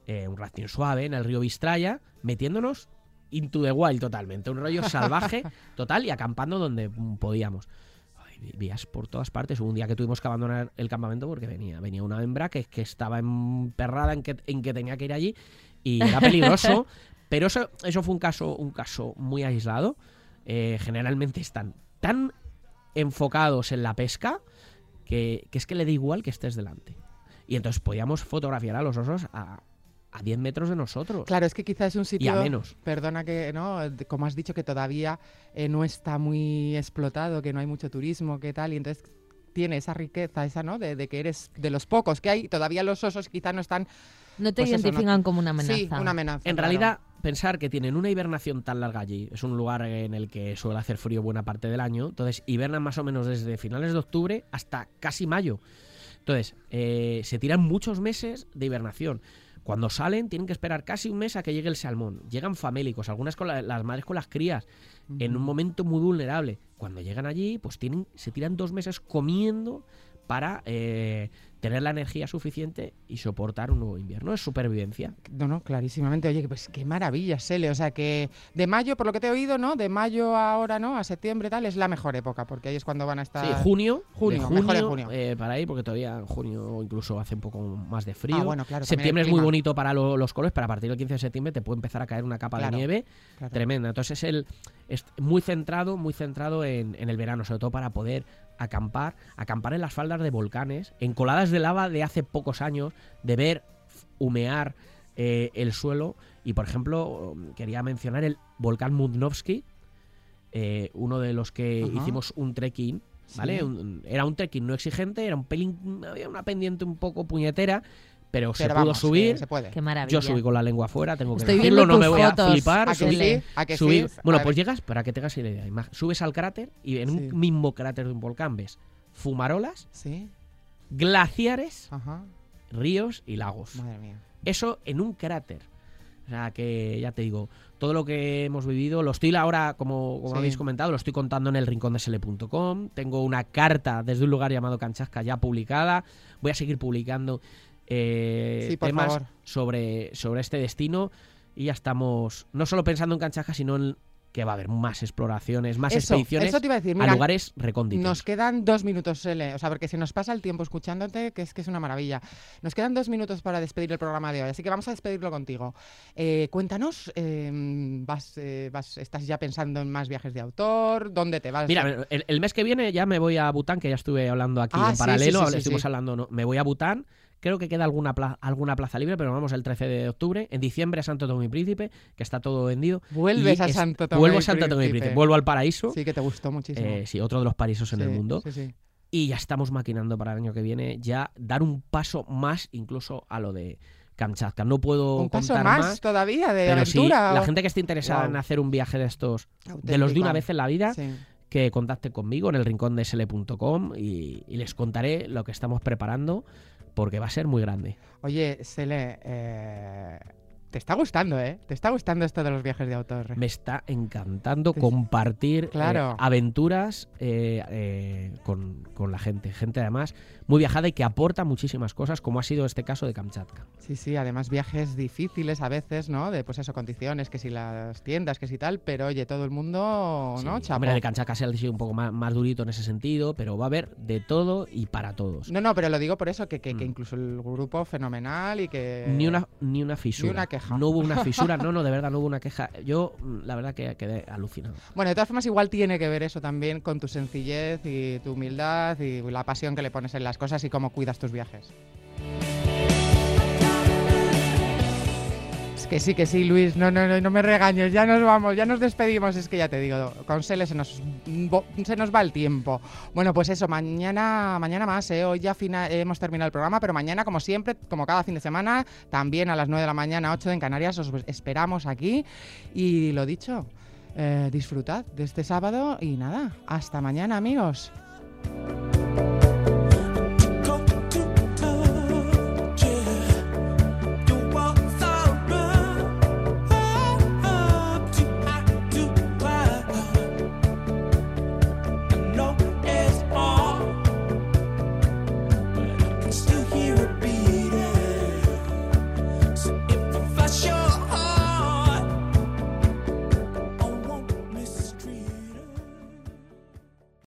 suave en el río Bistraya, metiéndonos into the wild totalmente. Un rollo salvaje total y acampando donde podíamos. Vías por todas partes. Hubo un día que tuvimos que abandonar el campamento porque venía una hembra que estaba emperrada en que tenía que ir allí y era peligroso. Pero eso fue un caso muy aislado. Generalmente están tan enfocados en la pesca que es que le da igual que estés delante. Y entonces podíamos fotografiar a los osos a 10 metros de nosotros. Claro, es que quizás es un sitio, Y a menos. perdona que, ¿no? Como has dicho, que todavía no está muy explotado, que no hay mucho turismo, que tal, y entonces tiene esa riqueza, esa, ¿no? De que eres de los pocos que hay, todavía los osos quizás no están... No te Pues eso, identifican no- como una amenaza. Sí, una amenaza. En claro. realidad, pensar que tienen una hibernación tan larga allí, es un lugar en el que suele hacer frío buena parte del año, entonces hibernan más o menos desde finales de octubre hasta casi mayo. Entonces, se tiran muchos meses de hibernación. Cuando salen, tienen que esperar casi un mes a que llegue el salmón. Llegan famélicos, algunas con las madres con las crías, en un momento muy vulnerable. Cuando llegan allí, pues se tiran 2 meses comiendo para tener la energía suficiente y soportar un nuevo invierno. Es supervivencia. No, clarísimamente. Oye, pues qué maravilla, Sele. O sea que de mayo, por lo que te he oído, ¿no? De mayo a ahora, ¿no? A septiembre, tal, es la mejor época, porque ahí es cuando van a estar... Sí, junio, Junio, de mejor en junio. para ir, porque todavía en junio incluso hace un poco más de frío. Ah, bueno, claro, también Septiembre el es muy clima. bonito para los colores, pero a partir del 15 de septiembre te puede empezar a caer una capa Claro, de nieve claro. tremenda. Entonces es muy centrado en el verano, sobre todo para poder acampar en las faldas de volcanes, en coladas de lava de hace pocos años, de ver humear el suelo. Y por ejemplo, quería mencionar el volcán Mudnovsky, uno de los que Ajá. hicimos un trekking, ¿vale? Sí. Era un trekking no exigente, era un pelín, había una pendiente un poco puñetera, pero se Pero pudo vamos, subir. se puede. Qué maravilla. Yo subí con la lengua afuera, tengo que Estoy decirlo, viendo no me tus voy fotos. a flipar. ¿A que subí- sí? ¿A que subí- sí? Bueno, A pues ver. llegas, para que tengas la idea, subes al cráter y en Sí. un mismo cráter de un volcán ves fumarolas, Sí, glaciares, ajá. ríos y lagos. Madre mía. Eso en un cráter. O sea que ya te digo, todo lo que hemos vivido, lo estoy ahora, como Sí. habéis comentado, lo estoy contando en el rincondesele.com. Tengo una carta desde un lugar llamado Kamchatka ya publicada. Voy a seguir publicando Sí, por temas favor. sobre este destino. Y ya estamos no solo pensando en Kamchatka, sino en que va a haber más exploraciones, más expediciones Eso te iba a decir. a Mira, lugares recónditos. nos quedan 2 minutos, Sele. O sea, porque se nos pasa el tiempo escuchándote, que es una maravilla. Nos quedan 2 minutos para despedir el programa de hoy, así que vamos a despedirlo contigo. Cuéntanos, ¿estás ya pensando en más viajes de autor? ¿Dónde te vas? Mira, el mes que viene ya me voy a Bután, que ya estuve hablando aquí Ah, en sí, paralelo, sí, sí, estuvimos sí. hablando, me voy a Bután, creo que queda alguna plaza libre, pero vamos el 13 de octubre, en diciembre a Santo Tomé y Príncipe, que está todo vendido. Vuelves Y a Santo Tomé Vuelvo y a Santo Tomé y Príncipe. Príncipe, vuelvo al paraíso, Sí, que te gustó muchísimo. sí, otro de los paraísos en el Sí, mundo, Sí, sí. y ya estamos maquinando para el año que viene ya dar un paso más incluso a lo de Kamchatka. No puedo Un paso contar más todavía de pero sí, aventura. la gente que esté interesada Guau. en hacer un viaje de estos, de los de Auténtico. una vez en la vida, Sí. que contacten conmigo en el rincondesele.com y les contaré lo que estamos preparando porque va a ser muy grande. Oye, Sele, te está gustando, ¿eh? Te está gustando esto de los viajes de autor. Me está encantando Te- compartir Claro. aventuras con la gente además muy viajada y que aporta muchísimas cosas, como ha sido este caso de Kamchatka. Sí, además viajes difíciles a veces, ¿no? De, pues eso, condiciones, que si las tiendas, que si tal, pero oye, todo el mundo, ¿no? Sí, Chapo. hombre, de Kamchatka se ha sido un poco más durito en ese sentido, pero va a haber de todo y para todos. No, pero lo digo por eso, que Mm. incluso el grupo fenomenal y que... Ni una fisura. Ni una queja. No hubo una fisura, no, de verdad, no hubo una queja. Yo, la verdad, que quedé alucinado. Bueno, de todas formas, igual tiene que ver eso también con tu sencillez y tu humildad y la pasión que le pones en las cosas y cómo cuidas tus viajes. Que sí, Luis, no me regañes, ya nos vamos, ya nos despedimos, es que ya te digo, con Sele se nos va el tiempo. Bueno, pues eso, mañana más, hoy ya hemos terminado el programa, pero mañana, como siempre, como cada fin de semana, también a las 9 de la mañana, 8 en Canarias, os esperamos aquí. Y lo dicho, disfrutad de este sábado y nada, hasta mañana, amigos.